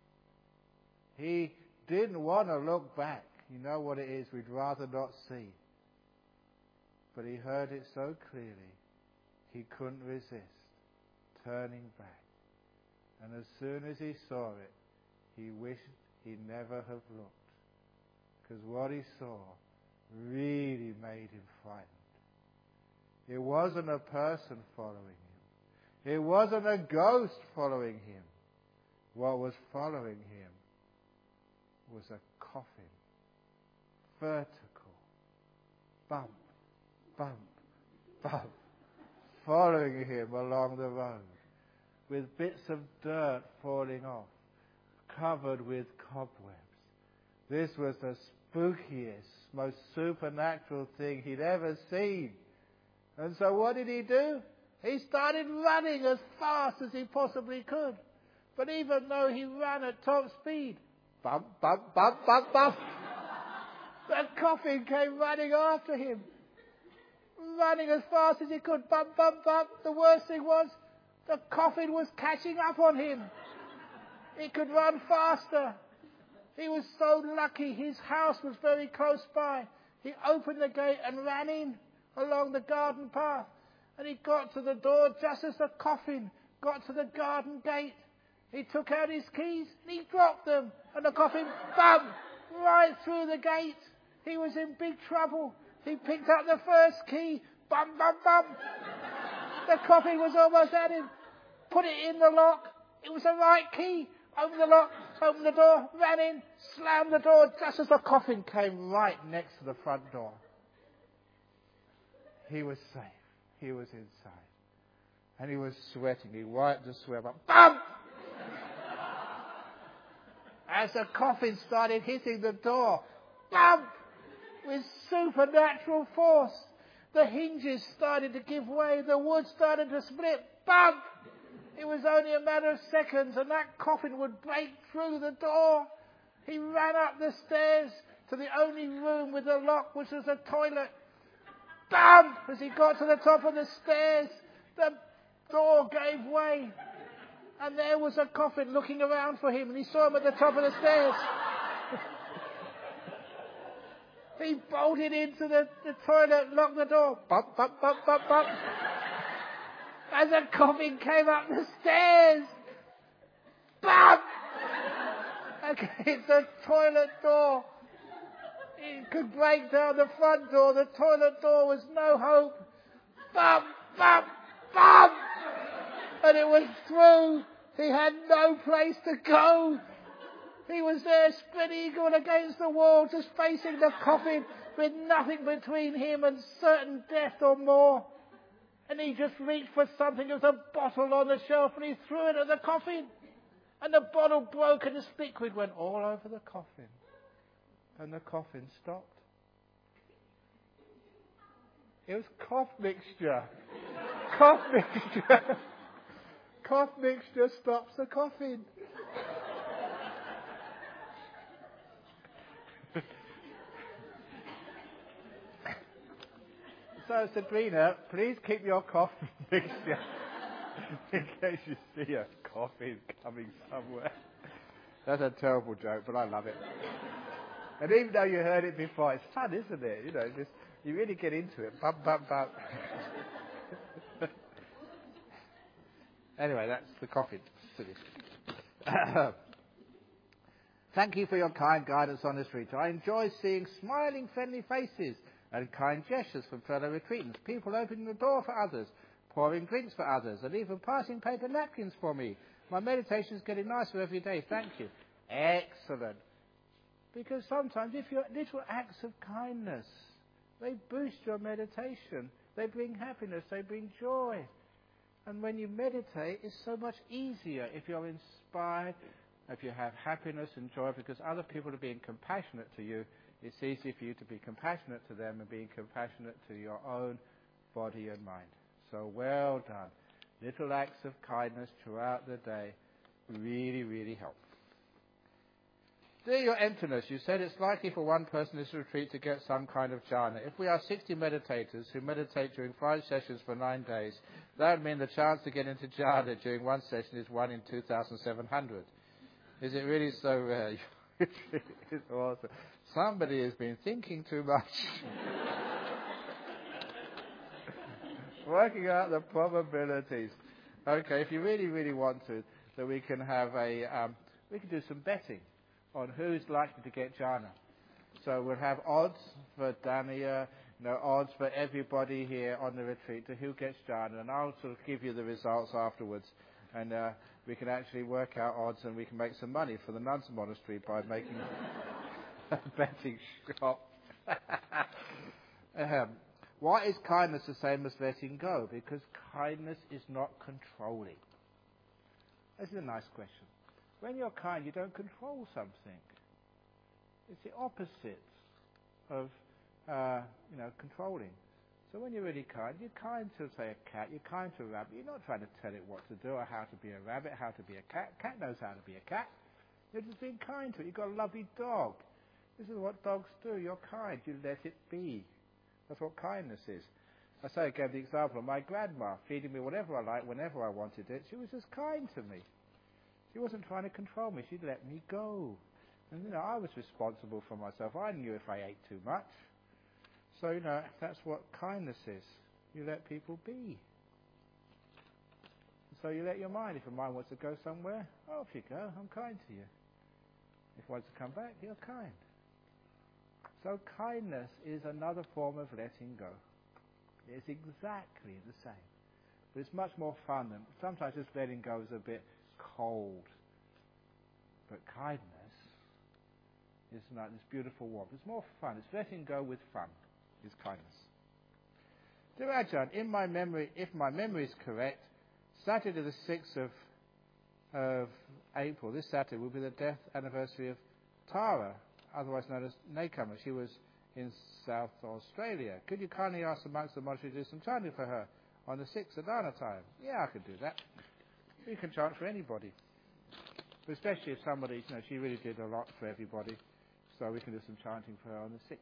Speaker 1: He didn't want to look back. You know what it is, we'd rather not see. But he heard it so clearly, he couldn't resist turning back. And as soon as he saw it, he wished he never had looked. Because what he saw really made him frightened. It wasn't a person following him. It wasn't a ghost following him. What was following him was a coffin. Vertical. Bump, bump, bump. Following him along the road. With bits of dirt falling off. Covered with cobwebs. This was the spookiest, most supernatural thing he'd ever seen. And so what did he do? He started running as fast as he possibly could. But even though he ran at top speed, bump, bump, bump, bump, bump, the coffin came running after him. Running as fast as he could, bump, bump, bump. The worst thing was, the coffin was catching up on him. He could run faster. He was so lucky. His house was very close by. He opened the gate and ran in along the garden path. And he got to the door just as the coffin got to the garden gate. He took out his keys and he dropped them. And the coffin bumped right through the gate. He was in big trouble. He picked up the first key. Bump, bump, bump. The coffin was almost at him. Put it in the lock. It was the right key. Opened the lock, opened the door, ran in, slammed the door just as the coffin came right next to the front door. He was safe. He was inside. And he was sweating. He wiped the sweat up. Bump! As the coffin started hitting the door. Bump! With supernatural force. The hinges started to give way. The wood started to split. Bump! It was only a matter of seconds and that coffin would break through the door. He ran up the stairs to the only room with a lock, which was a toilet. Bump! As he got to the top of the stairs, the door gave way. And there was a coffin looking around for him, and he saw him at the top of the stairs. He bolted into the toilet, locked the door. Bump, bump, bump, bump, bump. As the coffin came up the stairs. Bump! Against the toilet door. It could break down the front door. The toilet door was no hope. Bump! Bump! Bump! And it was through. He had no place to go. He was there spread-eagled against the wall, just facing the coffin with nothing between him and certain death or more. And he just reached for something. There was a bottle on the shelf and he threw it at the coffin. And the bottle broke and this liquid went all over the coffin. And the coffin stopped. It was cough mixture. Cough mixture. Cough mixture stops the coffin. So, Sabrina, please keep your cough mixture In case you see a coffin coming somewhere. That's a terrible joke, but I love it. And even though you heard it before, it's fun, isn't it? You know, just you really get into it. Bump, bump, bump. Anyway, that's the coffin. Thank you for your kind guidance on this retreat. I enjoy seeing smiling, friendly faces and kind gestures from fellow retreatants, people opening the door for others, pouring drinks for others, and even passing paper napkins for me. My meditation is getting nicer every day. Thank you. Excellent. Because sometimes if your little acts of kindness, they boost your meditation. They bring happiness. They bring joy. And when you meditate, it's so much easier if you're inspired, if you have happiness and joy, because other people are being compassionate to you. It's easy for you to be compassionate to them and being compassionate to your own body and mind. So well done. Little acts of kindness throughout the day really, really help. Dear Your Emptiness, you said it's likely for one person in this retreat to get some kind of jhana. If we are 60 meditators who meditate during 5 sessions for 9 days, that would mean the chance to get into jhana during one session is 1 in 2,700. Is it really so rare? It's awesome. Somebody has been thinking too much. Working out the probabilities. Okay, if you really, really want to, then we can have we can do some betting on who's likely to get jhana. So we'll have odds for Dania, odds for everybody here on the retreat to who gets jhana, and I'll sort of give you the results afterwards, and we can actually work out odds, and we can make some money for the nuns' monastery by making a betting shop. Why is kindness the same as letting go? Because kindness is not controlling. This is a nice question. When you're kind, you don't control something. It's the opposite of, controlling. So when you're really kind, you're kind to, say, a cat, you're kind to a rabbit. You're not trying to tell it what to do or how to be a rabbit, how to be a cat. Cat knows how to be a cat. You're just being kind to it. You've got a lovely dog. This is what dogs do. You're kind. You let it be. That's what kindness is. I say I gave the example of my grandma feeding me whatever I liked, whenever I wanted it. She was just kind to me. She wasn't trying to control me. She'd let me go. And, I was responsible for myself. I knew if I ate too much. So, that's what kindness is. You let people be. So you let your mind. If your mind wants to go somewhere, off you go. I'm kind to you. If it wants to come back, you're kind. So kindness is another form of letting go. It's exactly the same. But it's much more fun than... Sometimes just letting go is a bit cold. But kindness is like this beautiful warmth. It's more fun. It's letting go with fun, is kindness. Dear Ajahn, if my memory is correct, Saturday the 6th of April, this Saturday, will be the death anniversary of Tara, otherwise known as Nakama. She was in South Australia. Could you kindly ask the monks of the monastery to do some chanting for her on the 6th of Dana time? Yeah, I could do that. You can chant for anybody. But especially if somebody, she really did a lot for everybody. So we can do some chanting for her on the 6th.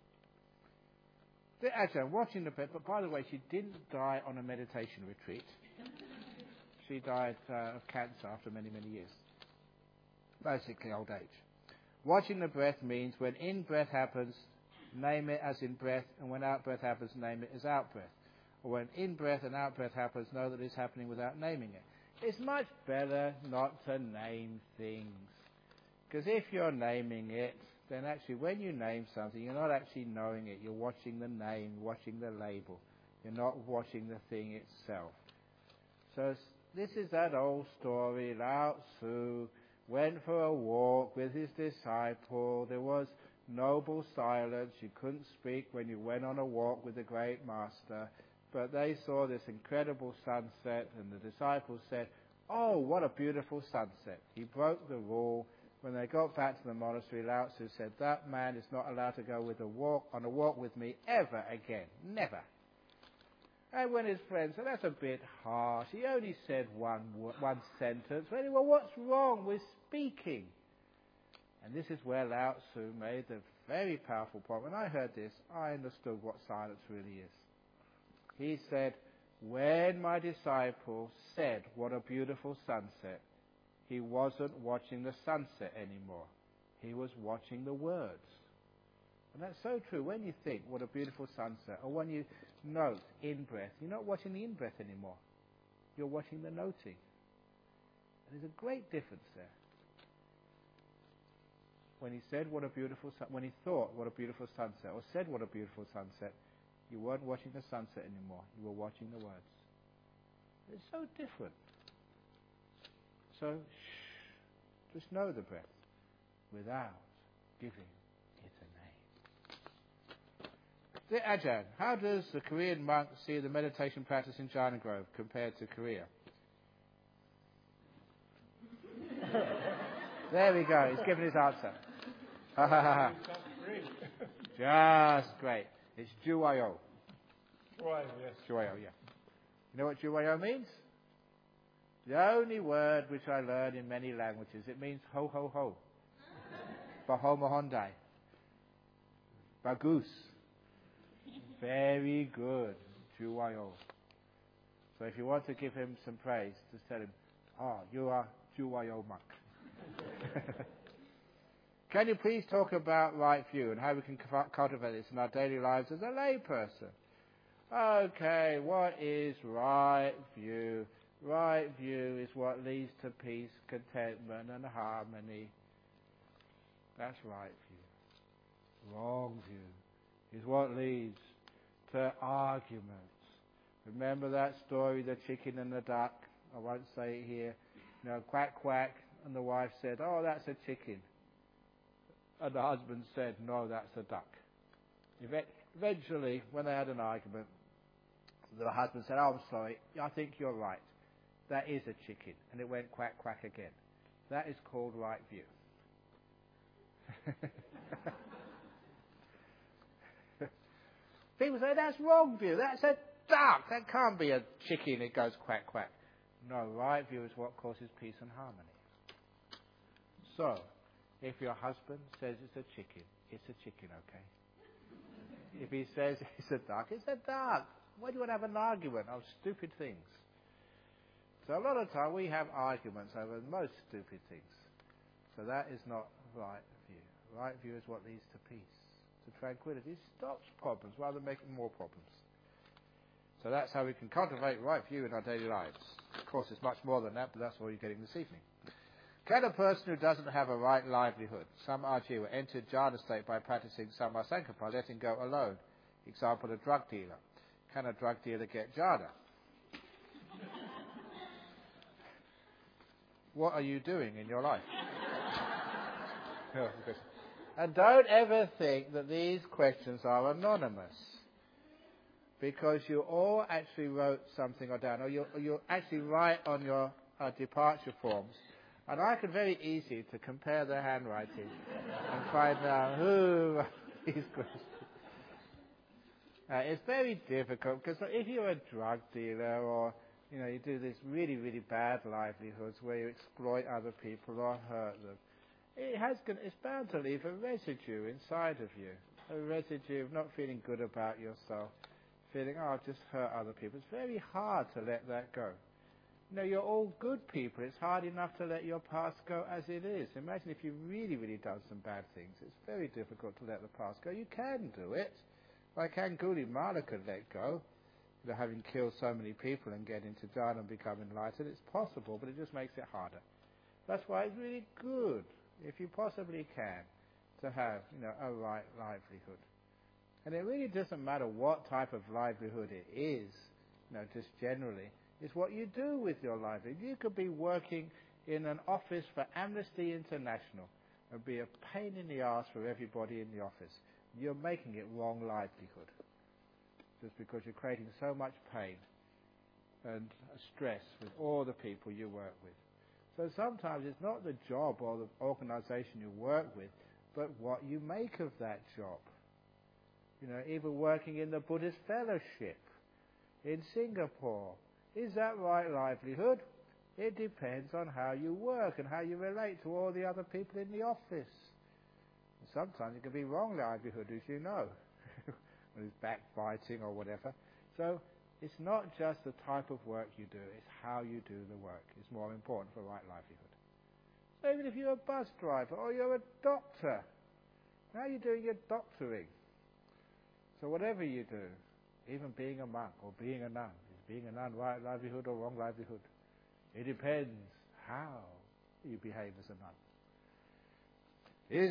Speaker 1: Dear Ajahn, watching the... But by the way, she didn't die on a meditation retreat. She died of cancer after many, many years. Basically old age. Watching the breath means when in-breath happens, name it as in-breath, and when out-breath happens, name it as out-breath. Or when in-breath and out-breath happens, know that it's happening without naming it. It's much better not to name things. Because if you're naming it, then actually when you name something, you're not actually knowing it. You're watching the name, watching the label. You're not watching the thing itself. So this is that old story. Lao Tzu went for a walk with his disciple. There was noble silence. You couldn't speak when you went on a walk with the great master. But they saw this incredible sunset, and the disciples said, "Oh, what a beautiful sunset." He broke the rule. When they got back to the monastery, Lao Tzu said, "That man is not allowed to go on a walk with me ever again. Never." And when his friend said, "That's a bit harsh. He only said one sentence." Well, what's wrong with speaking? And this is where Lao Tzu made a very powerful point. When I heard this, I understood what silence really is. He said, when my disciple said, "What a beautiful sunset," he wasn't watching the sunset anymore. He was watching the words. And that's so true. When you think, "What a beautiful sunset," or when you note in-breath, you're not watching the in-breath anymore. You're watching the noting. And there's a great difference there. When he said, "What a beautiful when he thought, "What a beautiful sunset," or said, "What a beautiful sunset," you weren't watching the sunset anymore. You were watching the words. It's so different. So, just know the breath without giving it a name. Dear Ajahn, how does the Korean monk see the meditation practice in Jhana Grove compared to Korea? There we go. He's given his answer. Just great. It's Juwayo.
Speaker 2: Juwayo, yes.
Speaker 1: Juwayo, yeah. You know what Juwayo means? The only word which I learned in many languages. It means ho ho ho. Bahomahondai. Bagus. Very good. Juwayo. So if you want to give him some praise, just tell him, you are Juwayo monk. Can you please talk about right view and how we can cultivate this in our daily lives as a lay person? Okay, what is right view? Right view is what leads to peace, contentment and harmony. That's right view. Wrong view is what leads to arguments. Remember that story, the chicken and the duck? I won't say it here. Quack, quack. And the wife said, "Oh, that's a chicken." And the husband said, "No, that's a duck." Eventually, when they had an argument, the husband said, "Oh, I'm sorry, I think you're right. That is a chicken." And it went quack, quack again. That is called right view. People say, "That's wrong view. That's a duck. That can't be a chicken. It goes quack, quack." No, right view is what causes peace and harmony. So, if your husband says it's a chicken, okay? If he says it's a duck, it's a duck. Why do you want to have an argument of stupid things? So a lot of time we have arguments over the most stupid things. So that is not right view. Right view is what leads to peace, to tranquility. It stops problems rather than making more problems. So that's how we can cultivate right view in our daily lives. Of course, it's much more than that, but that's all you're getting this evening. Can a person who doesn't have a right livelihood, some Ajiva, enter jhana state by practicing Samma Sankappa, letting go alone? Example, a drug dealer. Can a drug dealer get jhana? What are you doing in your life? And don't ever think that these questions are anonymous, because you all actually wrote something down, or you actually write on your departure forms. And I could very easily to compare the handwriting and find out who wrote these questions. It's very difficult, because if you're a drug dealer or you do these really, really bad livelihoods where you exploit other people or hurt them, it's bound to leave a residue inside of you. A residue of not feeling good about yourself, feeling, I've just hurt other people. It's very hard to let that go. You're all good people. It's hard enough to let your past go as it is. Imagine if you really, really done some bad things. It's very difficult to let the past go. You can do it. Like Angulimala could let go. Having killed so many people and get into jhana and become enlightened, it's possible, but it just makes it harder. That's why it's really good, if you possibly can, to have, a right livelihood. And it really doesn't matter what type of livelihood it is, just generally. It's what you do with your livelihood. You could be working in an office for Amnesty International and be a pain in the arse for everybody in the office. You're making it wrong livelihood, just because you're creating so much pain and stress with all the people you work with. So sometimes it's not the job or the organization you work with, but what you make of that job. Even working in the Buddhist Fellowship in Singapore. Is that right livelihood? It depends on how you work and how you relate to all the other people in the office. And sometimes it can be wrong livelihood, as you know. When it's backbiting or whatever. So It's not just the type of work you do, it's how you do the work. It's more important for right livelihood. So even if you're a bus driver or you're a doctor, how are you doing your doctoring? So whatever you do, even being a monk or being a nun, is being a nun right livelihood or wrong livelihood? It depends how you behave as a nun.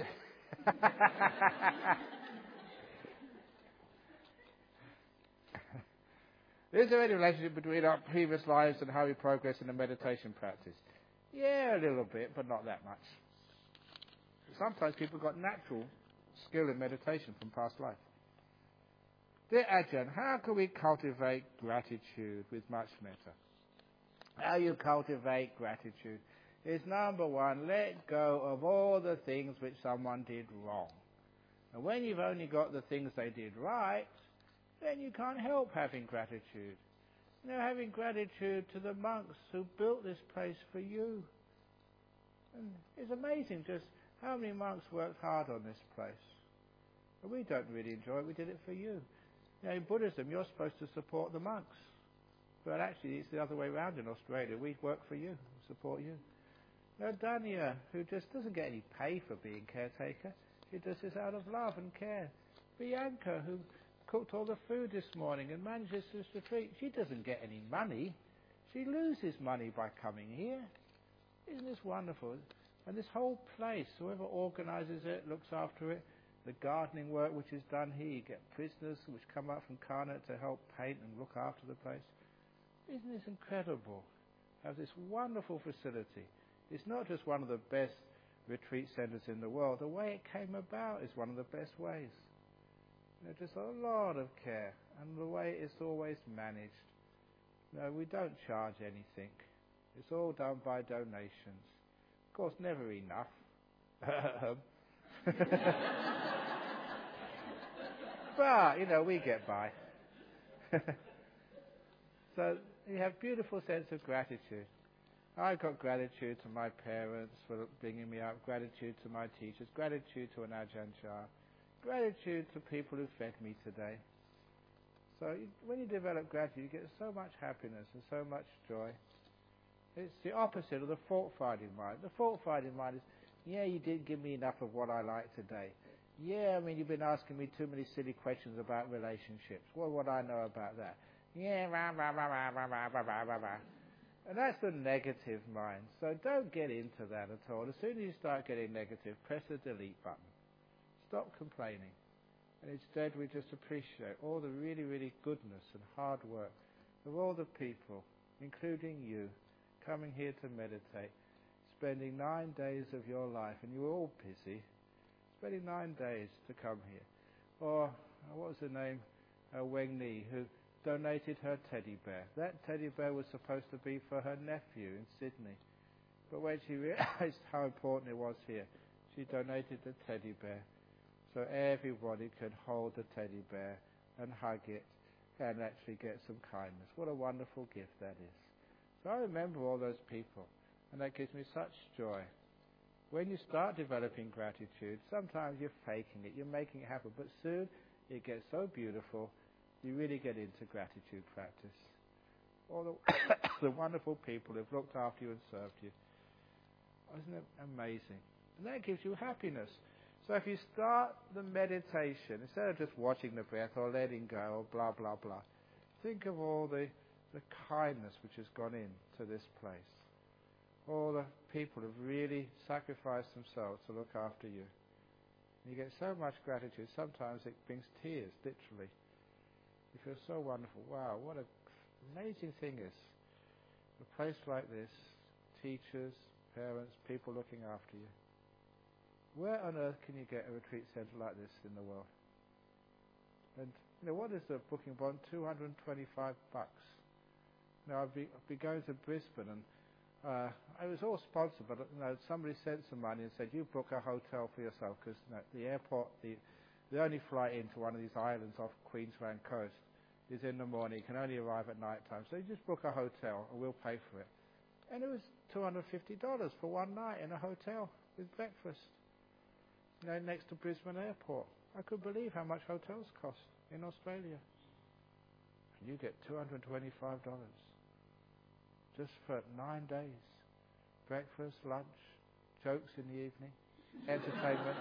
Speaker 1: Is there any relationship between our previous lives and how we progress in the meditation practice? Yeah, a little bit, but not that much. Sometimes people got natural skill in meditation from past life. Dear Ajahn, how can we cultivate gratitude with much metta? How you cultivate gratitude is, number one, let go of all the things which someone did wrong. And when you've only got the things they did right, then you can't help having gratitude. You know, having gratitude to the monks who built this place for you. And it's amazing just how many monks worked hard on this place. But we don't really enjoy it, we did it for you. You know, in Buddhism, you're supposed to support the monks. But actually, it's the other way around in Australia. We work for you, support you. Now, Danya, who just doesn't get any pay for being caretaker, she does this out of love and care. Bianca, who cooked all the food this morning and manages this retreat, she doesn't get any money. She loses money by coming here. Isn't this wonderful? And this whole place, whoever organises it, looks after it, the gardening work which is done here, you get prisoners which come up from Karnak to help paint and look after the place. Isn't this incredible? Have this wonderful facility. It's not just one of the best retreat centres in the world. The way it came about is one of the best ways. You know, just a lot of care, and the way it's always managed. No, we don't charge anything. It's all done by donations. Of course, never enough. But, you know, we get by. So you have beautiful sense of gratitude. I've got gratitude to my parents for bringing me up, gratitude to my teachers, gratitude to an Ajahn Chah, gratitude to people who fed me today. So when you develop gratitude, you get so much happiness and so much joy. It's the opposite of the fault-finding mind. The fault-finding mind is, yeah, you didn't give me enough of what I like today. Yeah, I mean, you've been asking me too many silly questions about relationships. What would I know about that? Yeah, rah, rah, rah, rah, rah, rah, rah, rah, rah, rah. And that's the negative mind. So don't get into that at all. As soon as you start getting negative, press the delete button. Stop complaining. And instead we just appreciate all the really, really goodness and hard work of all the people, including you, coming here to meditate, spending 9 days of your life, and you're all busy, spending 9 days to come here. Or, what was the name? Weng Ni, who donated her teddy bear. That teddy bear was supposed to be for her nephew in Sydney. But when she realized how important it was here, she donated the teddy bear so everybody could hold the teddy bear and hug it and actually get some kindness. What a wonderful gift that is. So I remember all those people, and that gives me such joy. When you start developing gratitude, sometimes you're faking it, you're making it happen, but soon it gets so beautiful, you really get into gratitude practice. All the wonderful people who've looked after you and served you. Isn't it amazing? And that gives you happiness. So if you start the meditation, instead of just watching the breath or letting go or blah, blah, blah, think of all the kindness which has gone into this place. All the people who've really sacrificed themselves to look after you. And you get so much gratitude, sometimes it brings tears, literally. You feel so wonderful. Wow, what an amazing thing is. A place like this, teachers, parents, people looking after you. Where on earth can you get a retreat centre like this in the world? And you know, what is the booking bond? $225. Now I'll be going to Brisbane, and I was all sponsored, but you know, somebody sent some money and said, you book a hotel for yourself, because you know, the airport, the only flight into one of these islands off Queensland coast is in the morning. You can only arrive at night time. So you just book a hotel and we'll pay for it. And it was $250 for one night in a hotel with breakfast, you know, next to Brisbane Airport. I couldn't believe how much hotels cost in Australia. And You get $225 just for 9 days. Breakfast, lunch, jokes in the evening, entertainment.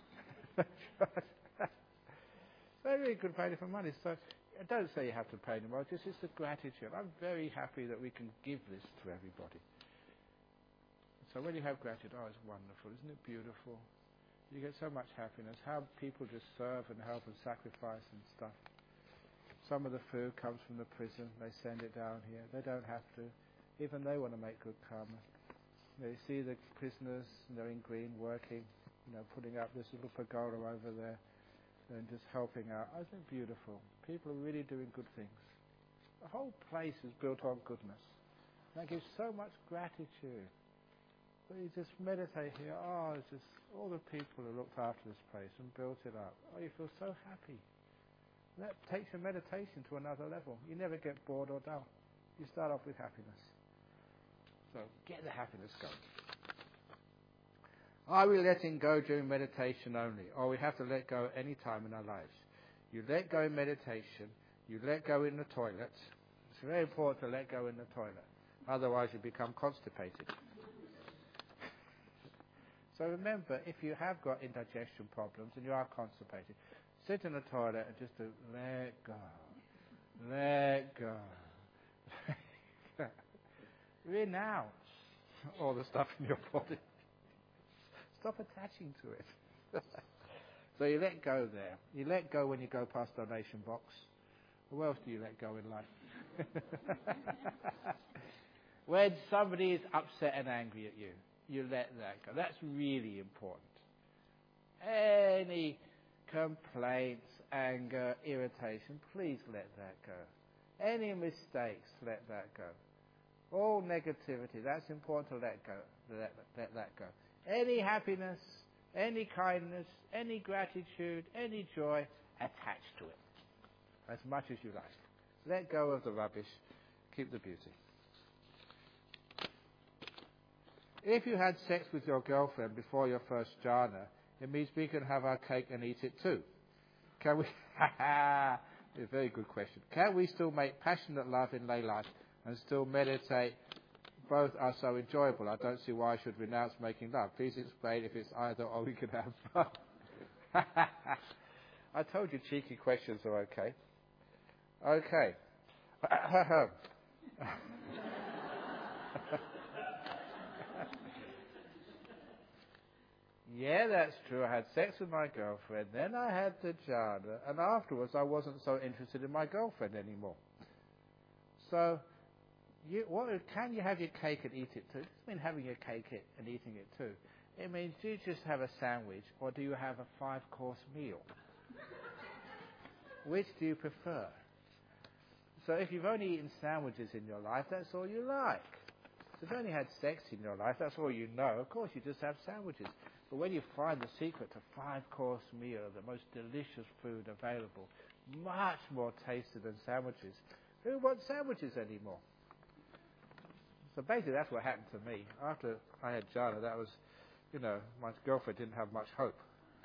Speaker 1: They really could pay for money. So I don't say you have to pay anymore. This is the gratitude. I'm very happy that we can give this to everybody. So when you have gratitude, it's wonderful. Isn't it beautiful? You get so much happiness. How people just serve and help and sacrifice and stuff. Some of the food comes from the prison. They send it down here. They don't have to. Even they want to make good karma. They see the prisoners, and they're in green working, putting up this little pagoda over there and just helping out. Isn't it beautiful? People are really doing good things. The whole place is built on goodness. That gives so much gratitude. But you just meditate here. It's just all the people who looked after this place and built it up. You feel so happy. That takes your meditation to another level. You never get bored or dull. You start off with happiness. So get the happiness going. Are we letting go during meditation only, or we have to let go any time in our lives? You let go in meditation. You let go in the toilet. It's very important to let go in the toilet. Otherwise you become constipated. So remember, if you have got indigestion problems and you are constipated, sit in the toilet and just let go. Let go. Renounce all the stuff in your body. Stop attaching to it. So you let go there. You let go when you go past donation box. What else do you let go in life? When somebody is upset and angry at you, you let that go. That's really important. Any complaints, anger, irritation, please let that go. Any mistakes, let that go. All negativity, that's important to let go. Let that go. Any happiness, any kindness, any gratitude, any joy, attach to it as much as you like. Let go of the rubbish. Keep the beauty. If you had sex with your girlfriend before your first jhana, it means we can have our cake and eat it too. Can we? A very good question. Can we still make passionate love in lay life and still meditate? Both are so enjoyable. I don't see why I should renounce making love. Please explain if it's either or we can have fun. I told you cheeky questions are okay. Okay. Yeah, that's true. I had sex with my girlfriend, then I had the jhana, and afterwards I wasn't so interested in my girlfriend anymore. So, can you have your cake and eat it too? It doesn't mean having your cake and eating it too. It means, do you just have a sandwich, or do you have a 5-course meal? Which do you prefer? So if you've only eaten sandwiches in your life, that's all you like. If you've only had sex in your life, that's all you know. Of course, you just have sandwiches. But when you find the secret to 5-course meal, the most delicious food available, much more tasty than sandwiches, who wants sandwiches anymore? So basically, that's what happened to me. After I had jhana, that was, my girlfriend didn't have much hope.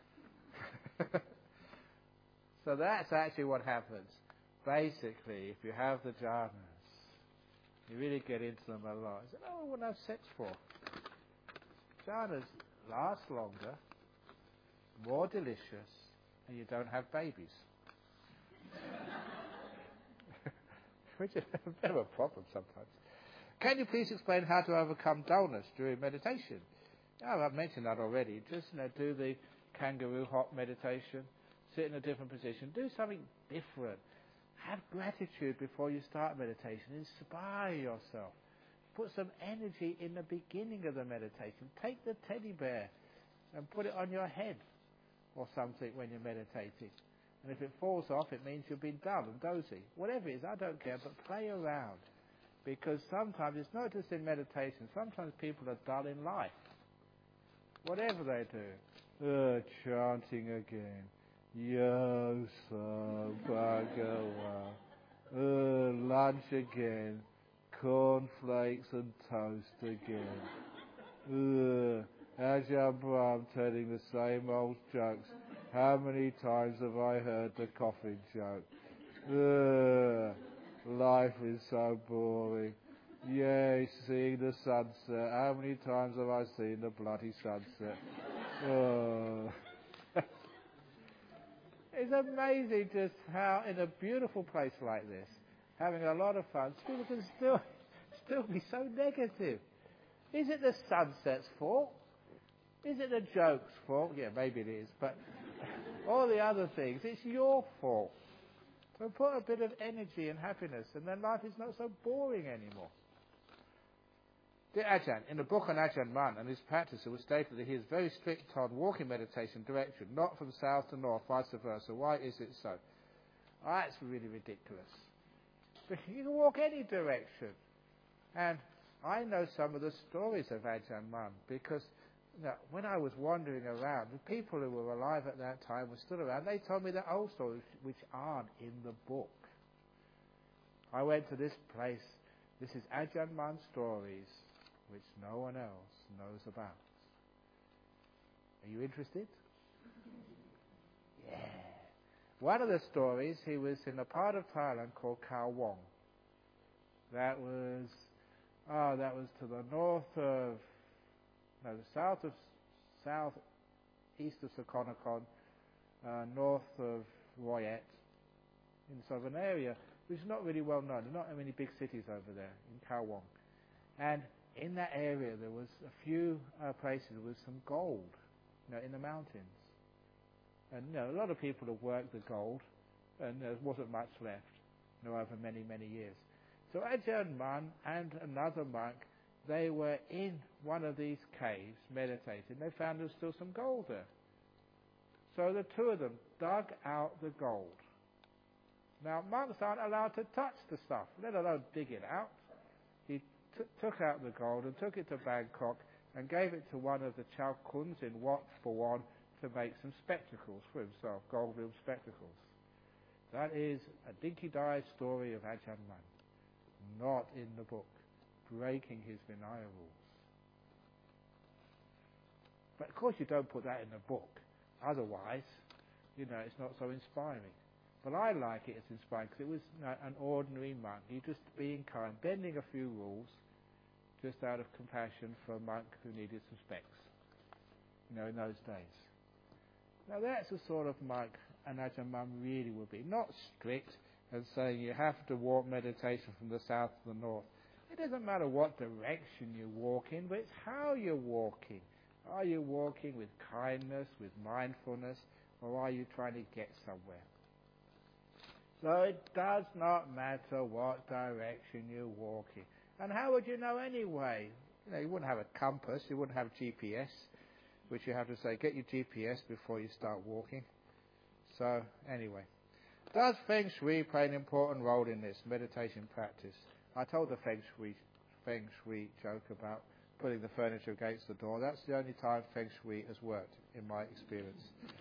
Speaker 1: So that's actually what happens. Basically, if you have the jhanas, you really get into them a lot. You say, what do I have sex for? Jhanas last longer, more delicious, and you don't have babies. Which is a bit of a problem sometimes. Can you please explain how to overcome dullness during meditation? I've mentioned that already. Just do the kangaroo hop meditation, sit in a different position, do something different. Have gratitude before you start meditation. Inspire yourself. Put some energy in the beginning of the meditation. Take the teddy bear and put it on your head or something when you're meditating. And if it falls off, it means you've been dull and dozy. Whatever it is, I don't care, but play around. Because sometimes, it's not just in meditation, sometimes people are dull in life. Whatever they do. Chanting again. Yosa Bhagawa. Lunch again. Cornflakes and toast again. Ajahn Brahm telling the same old jokes. How many times have I heard the coffin joke? Life is so boring. Yay, seeing the sunset. How many times have I seen the bloody sunset? Oh. It's amazing just how, in a beautiful place like this, having a lot of fun, people can still be so negative. Is it the sunset's fault? Is it the joke's fault? Yeah, maybe it is, but all the other things, it's your fault. So put a bit of energy and happiness, and then life is not so boring anymore. The Ajahn, in the book on Ajahn Mun and his practice, it was stated that he is very strict on walking meditation direction, not from south to north, vice versa. Why is it so? Oh, that's really ridiculous. But you can walk any direction. And I know some of the stories of Ajahn Mun because when I was wandering around, the people who were alive at that time were still around. They told me the old stories which aren't in the book. I went to this place. This is Ajahn Mun stories which no one else knows about. Are you interested? Yeah. One of the stories, he was in a part of Thailand called Khao Wong. That was to the southeast of Sakonnakhon, north of Royet, in the southern area, which is not really well known. There are not many big cities over there in Khao Wong. And in that area, there was a few places with some gold, in the mountains. And a lot of people have worked the gold, and there wasn't much left, over many, many years. So Ajahn Mun and another monk, they were in one of these caves meditating. They found there was still some gold there. So the two of them dug out the gold. Now, monks aren't allowed to touch the stuff, let alone dig it out. He took out the gold and took it to Bangkok and gave it to one of the Chao Kuns in Wat Phawon to make some spectacles for himself, gold-rimmed spectacles. That is a dinky die story of Ajahn Mun, not in the book, breaking his Vinaya rules. But of course you don't put that in the book, otherwise, it's not so inspiring. But I like it as inspiring because it was an ordinary monk. He just being kind, bending a few rules, just out of compassion for a monk who needed some specs, in those days. Now that's the sort of monk an Ajahn Mun really would be. Not strict and saying you have to walk meditation from the south to the north. It doesn't matter what direction you walk in, but it's how you're walking. Are you walking with kindness, with mindfulness, or are you trying to get somewhere? So it does not matter what direction you're walking. And how would you know anyway? You wouldn't have a compass, you wouldn't have GPS, which you have to say, get your GPS before you start walking. So, anyway. Does Feng Shui play an important role in this meditation practice? I told the Feng Shui joke about putting the furniture against the door. That's the only time Feng Shui has worked, in my experience.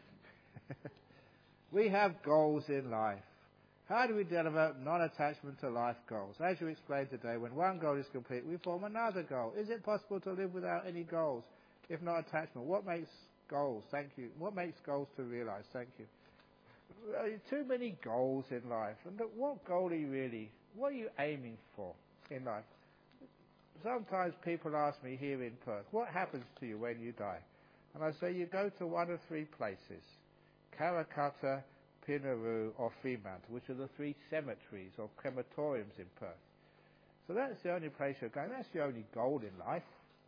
Speaker 1: We have goals in life. How do we develop non-attachment to life goals? As you explained today, when one goal is complete, we form another goal. Is it possible to live without any goals, if not attachment? What makes goals? Thank you. What makes goals to realize? Thank you. Too many goals in life. And what goal are you what are you aiming for in life? Sometimes people ask me here in Perth, what happens to you when you die? And I say, you go to one of three places: Karrakatta, Pinaroo or Fremantle, which are the three cemeteries or crematoriums in Perth. So that's the only place you're going. That's the only goal in life.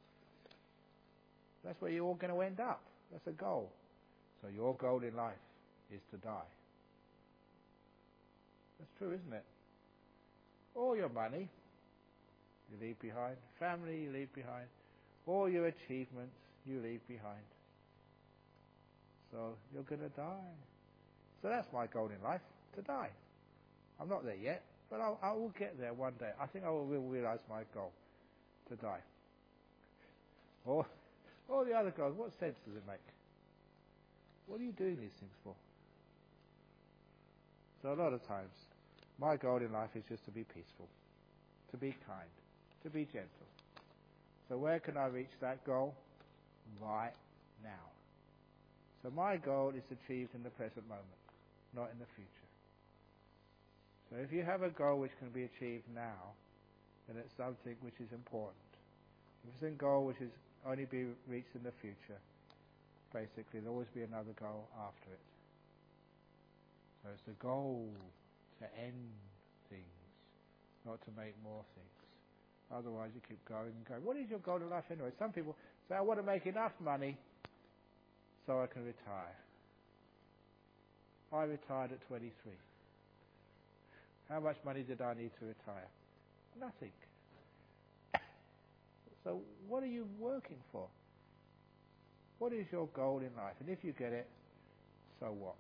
Speaker 1: That's where you're all going to end up. That's a goal. So your goal in life is to die. That's true, isn't it? All your money you leave behind, family you leave behind, all your achievements you leave behind. So you're going to die. So that's my goal in life, to die. I'm not there yet, but I will get there one day. I think I will realize my goal, to die. Or all the other goals, what sense does it make? What are you doing these things for? So a lot of times, my goal in life is just to be peaceful, to be kind, to be gentle. So where can I reach that goal? Right now. So my goal is achieved in the present moment, not in the future. So if you have a goal which can be achieved now, then it's something which is important. If it's a goal which is only be reached in the future, basically there'll always be another goal after it. So it's the goal to end things, not to make more things. Otherwise you keep going and going. What is your goal in life anyway? Some people say, I want to make enough money so I can retire. I retired at 23. How much money did I need to retire? Nothing. So what are you working for? What is your goal in life? And if you get it, so what?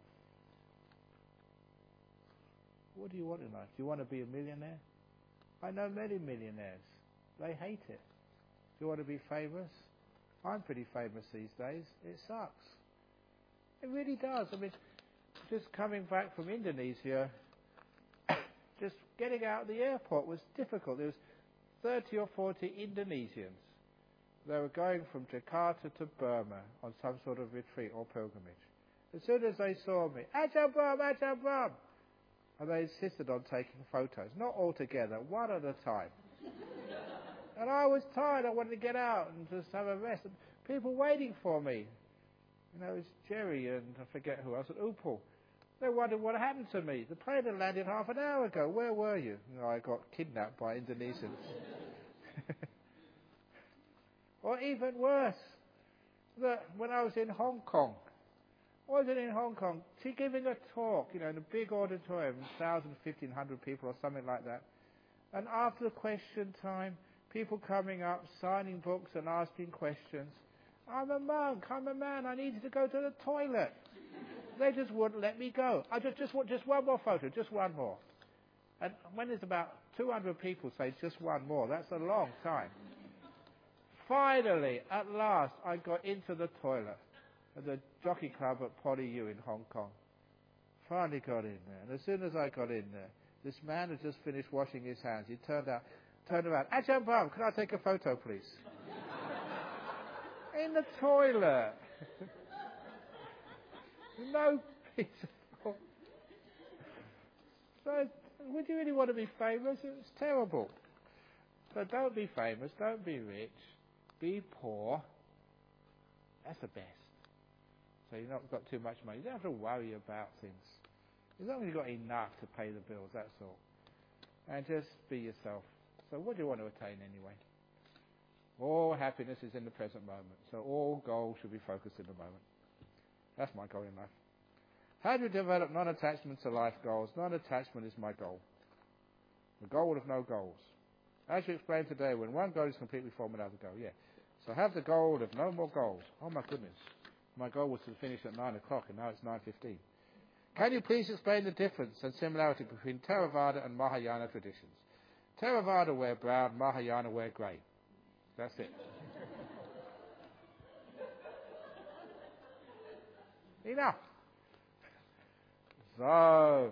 Speaker 1: What do you want in life? Do you want to be a millionaire? I know many millionaires. They hate it. Do you want to be famous? I'm pretty famous these days. It sucks. It really does. I mean, just coming back from Indonesia, just getting out of the airport was difficult. There was 30 or 40 Indonesians. They were going from Jakarta to Burma on some sort of retreat or pilgrimage. As soon as they saw me, Ajahn Brahm, Ajahn Brahm, and they insisted on taking photos, not all together, one at a time. And I was tired. I wanted to get out and just have a rest. And people waiting for me. You know, it was Jerry and I forget who else, and Upal. They wondered what happened to me. The plane had landed half an hour ago. Where were you? You know, I got kidnapped by Indonesians. Or even worse, that when I was in Hong Kong, giving a talk, you know, in a big auditorium, 1,000, 1,500 people or something like that. And after the question time, people coming up, signing books and asking questions. I'm a monk, I'm a man, I needed to go to the toilet. They just wouldn't let me go. I just want one more photo, just one more. And when there's about 200 people say just one more, that's a long time. Finally, at last, I got into the toilet at the jockey club at Poly U in Hong Kong. Finally got in there. And as soon as I got in there, this man had just finished washing his hands. He turned around. Ajahn Brahm, can I take a photo, please? In the toilet. No piece of... So, would you really want to be famous? It's terrible. So don't be famous, don't be rich, be poor. That's the best. So you've not got too much money. You don't have to worry about things. As long as you've got enough to pay the bills, that's all. And just be yourself. So what do you want to attain anyway? All happiness is in the present moment. So all goals should be focused in the moment. That's my goal in life. How do you develop non-attachment to life goals? Non-attachment is my goal. The goal of no goals. As you explained today, when one goal is completely formed, another goal. Yeah. So have the goal of no more goals. Oh my goodness. My goal was to finish at 9 o'clock and now it's 9:15. Can you please explain the difference and similarity between Theravada and Mahayana traditions? Theravada wear brown, Mahayana wear grey. That's it. Enough. So,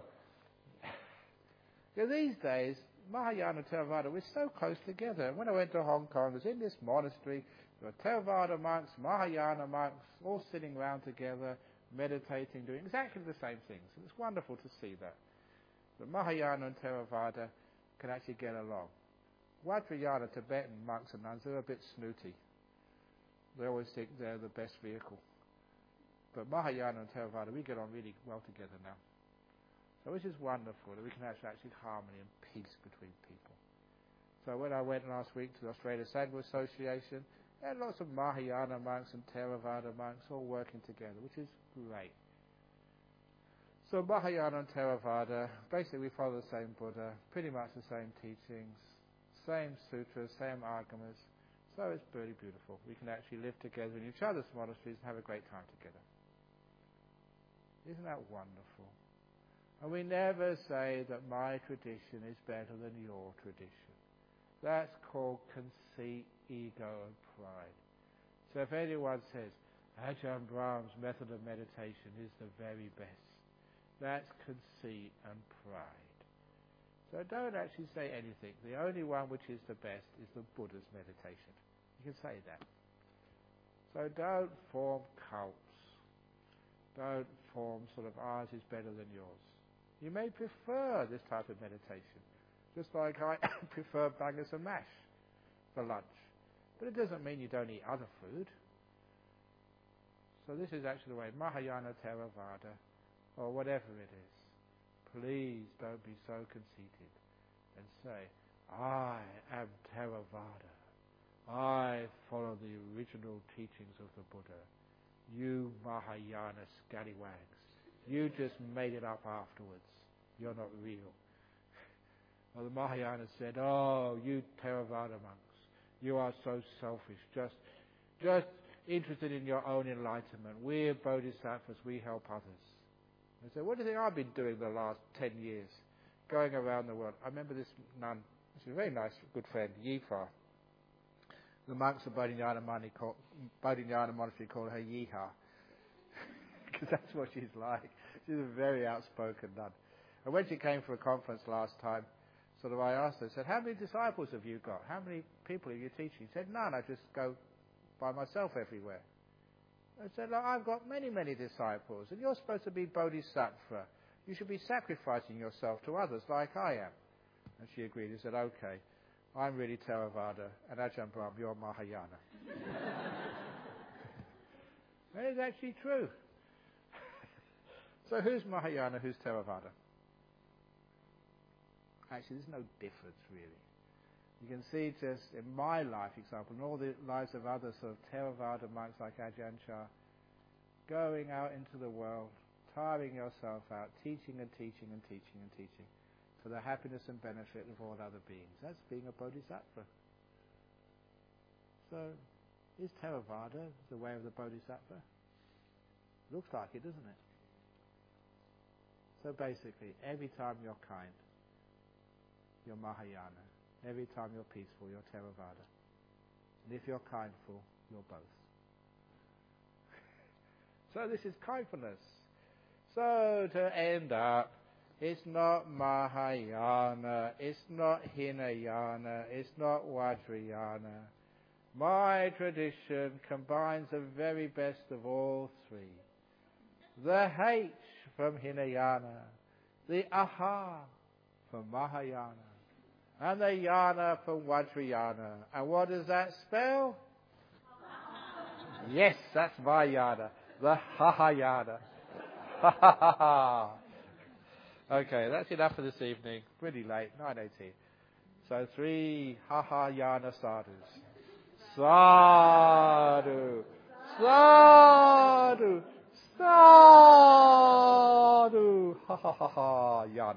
Speaker 1: these days, Mahayana and Theravada, we're so close together. When I went to Hong Kong, I was in this monastery. There were Theravada monks, Mahayana monks, all sitting around together, meditating, doing exactly the same things. And it's wonderful to see that. The Mahayana and Theravada can actually get along. Vajrayana, Tibetan monks and nuns, they're a bit snooty. They always think they're the best vehicle. But Mahayana and Theravada, we get on really well together now. So which is wonderful, that we can have actually harmony and peace between people. So when I went last week to the Australia Sangha Association, there had lots of Mahayana monks and Theravada monks all working together, which is great. So Mahayana and Theravada, basically we follow the same Buddha, pretty much the same teachings, same sutras, same arguments. So it's really beautiful. We can actually live together in each other's monasteries and have a great time together. Isn't that wonderful? And we never say that my tradition is better than your tradition. That's called conceit, ego and pride. So if anyone says, Ajahn Brahm's method of meditation is the very best, that's conceit and pride. So don't actually say anything. The only one which is the best is the Buddha's meditation. You can say that. So don't form cults. Don't form sort of ours is better than yours. You may prefer this type of meditation, just like I prefer bangers and mash for lunch. But it doesn't mean you don't eat other food. So this is actually the way, Mahayana Theravada, or whatever it is. Please don't be so conceited and say, I am Theravada. I follow the original teachings of the Buddha. You Mahayana scallywags. You just made it up afterwards. You're not real. Well, the Mahayana said, oh, you Theravada monks, you are so selfish, just interested in your own enlightenment. We're bodhisattvas, we help others. I said, what do you think I've been doing the last 10 years? Going around the world. I remember this nun, she's a very nice, good friend, Yifa. The monks of Bodhinyana Monastery call her Yiha. Because that's what she's like. She's a very outspoken nun. And when she came for a conference last time, I asked her, I said, how many disciples have you got? How many people are you teaching? She said, none, I just go by myself everywhere. I said, look, I've got many, many disciples, and you're supposed to be bodhisattva. You should be sacrificing yourself to others like I am. And she agreed. She said, okay, I'm really Theravada, and Ajahn Brahm, you're Mahayana. That is actually true. So who's Mahayana, who's Theravada? Actually, there's no difference, really. You can see just in my life, example, and all the lives of other sort of Theravada monks like Ajahn Chah, going out into the world, tiring yourself out, teaching and teaching and teaching and teaching, for the happiness and benefit of all other beings. That's being a bodhisattva. So, is Theravada the way of the bodhisattva? Looks like it, doesn't it? So basically, every time you're kind, you're Mahayana. Every time you're peaceful, you're Theravada. And if you're kindful, you're both. So this is kindfulness. So to end up, it's not Mahayana, it's not Hinayana, it's not Vajrayana. My tradition combines the very best of all three. The H from Hinayana, the Aha from Mahayana, and the Yana from Vajrayana. And what does that spell? Yes, that's Vajrayana, the Hahayana. Okay, that's enough for this evening. Pretty late, 9:18. So 3 Hahayana sadhus. Sadhu, sadhu, sadhu, ha ha ha ha, yana.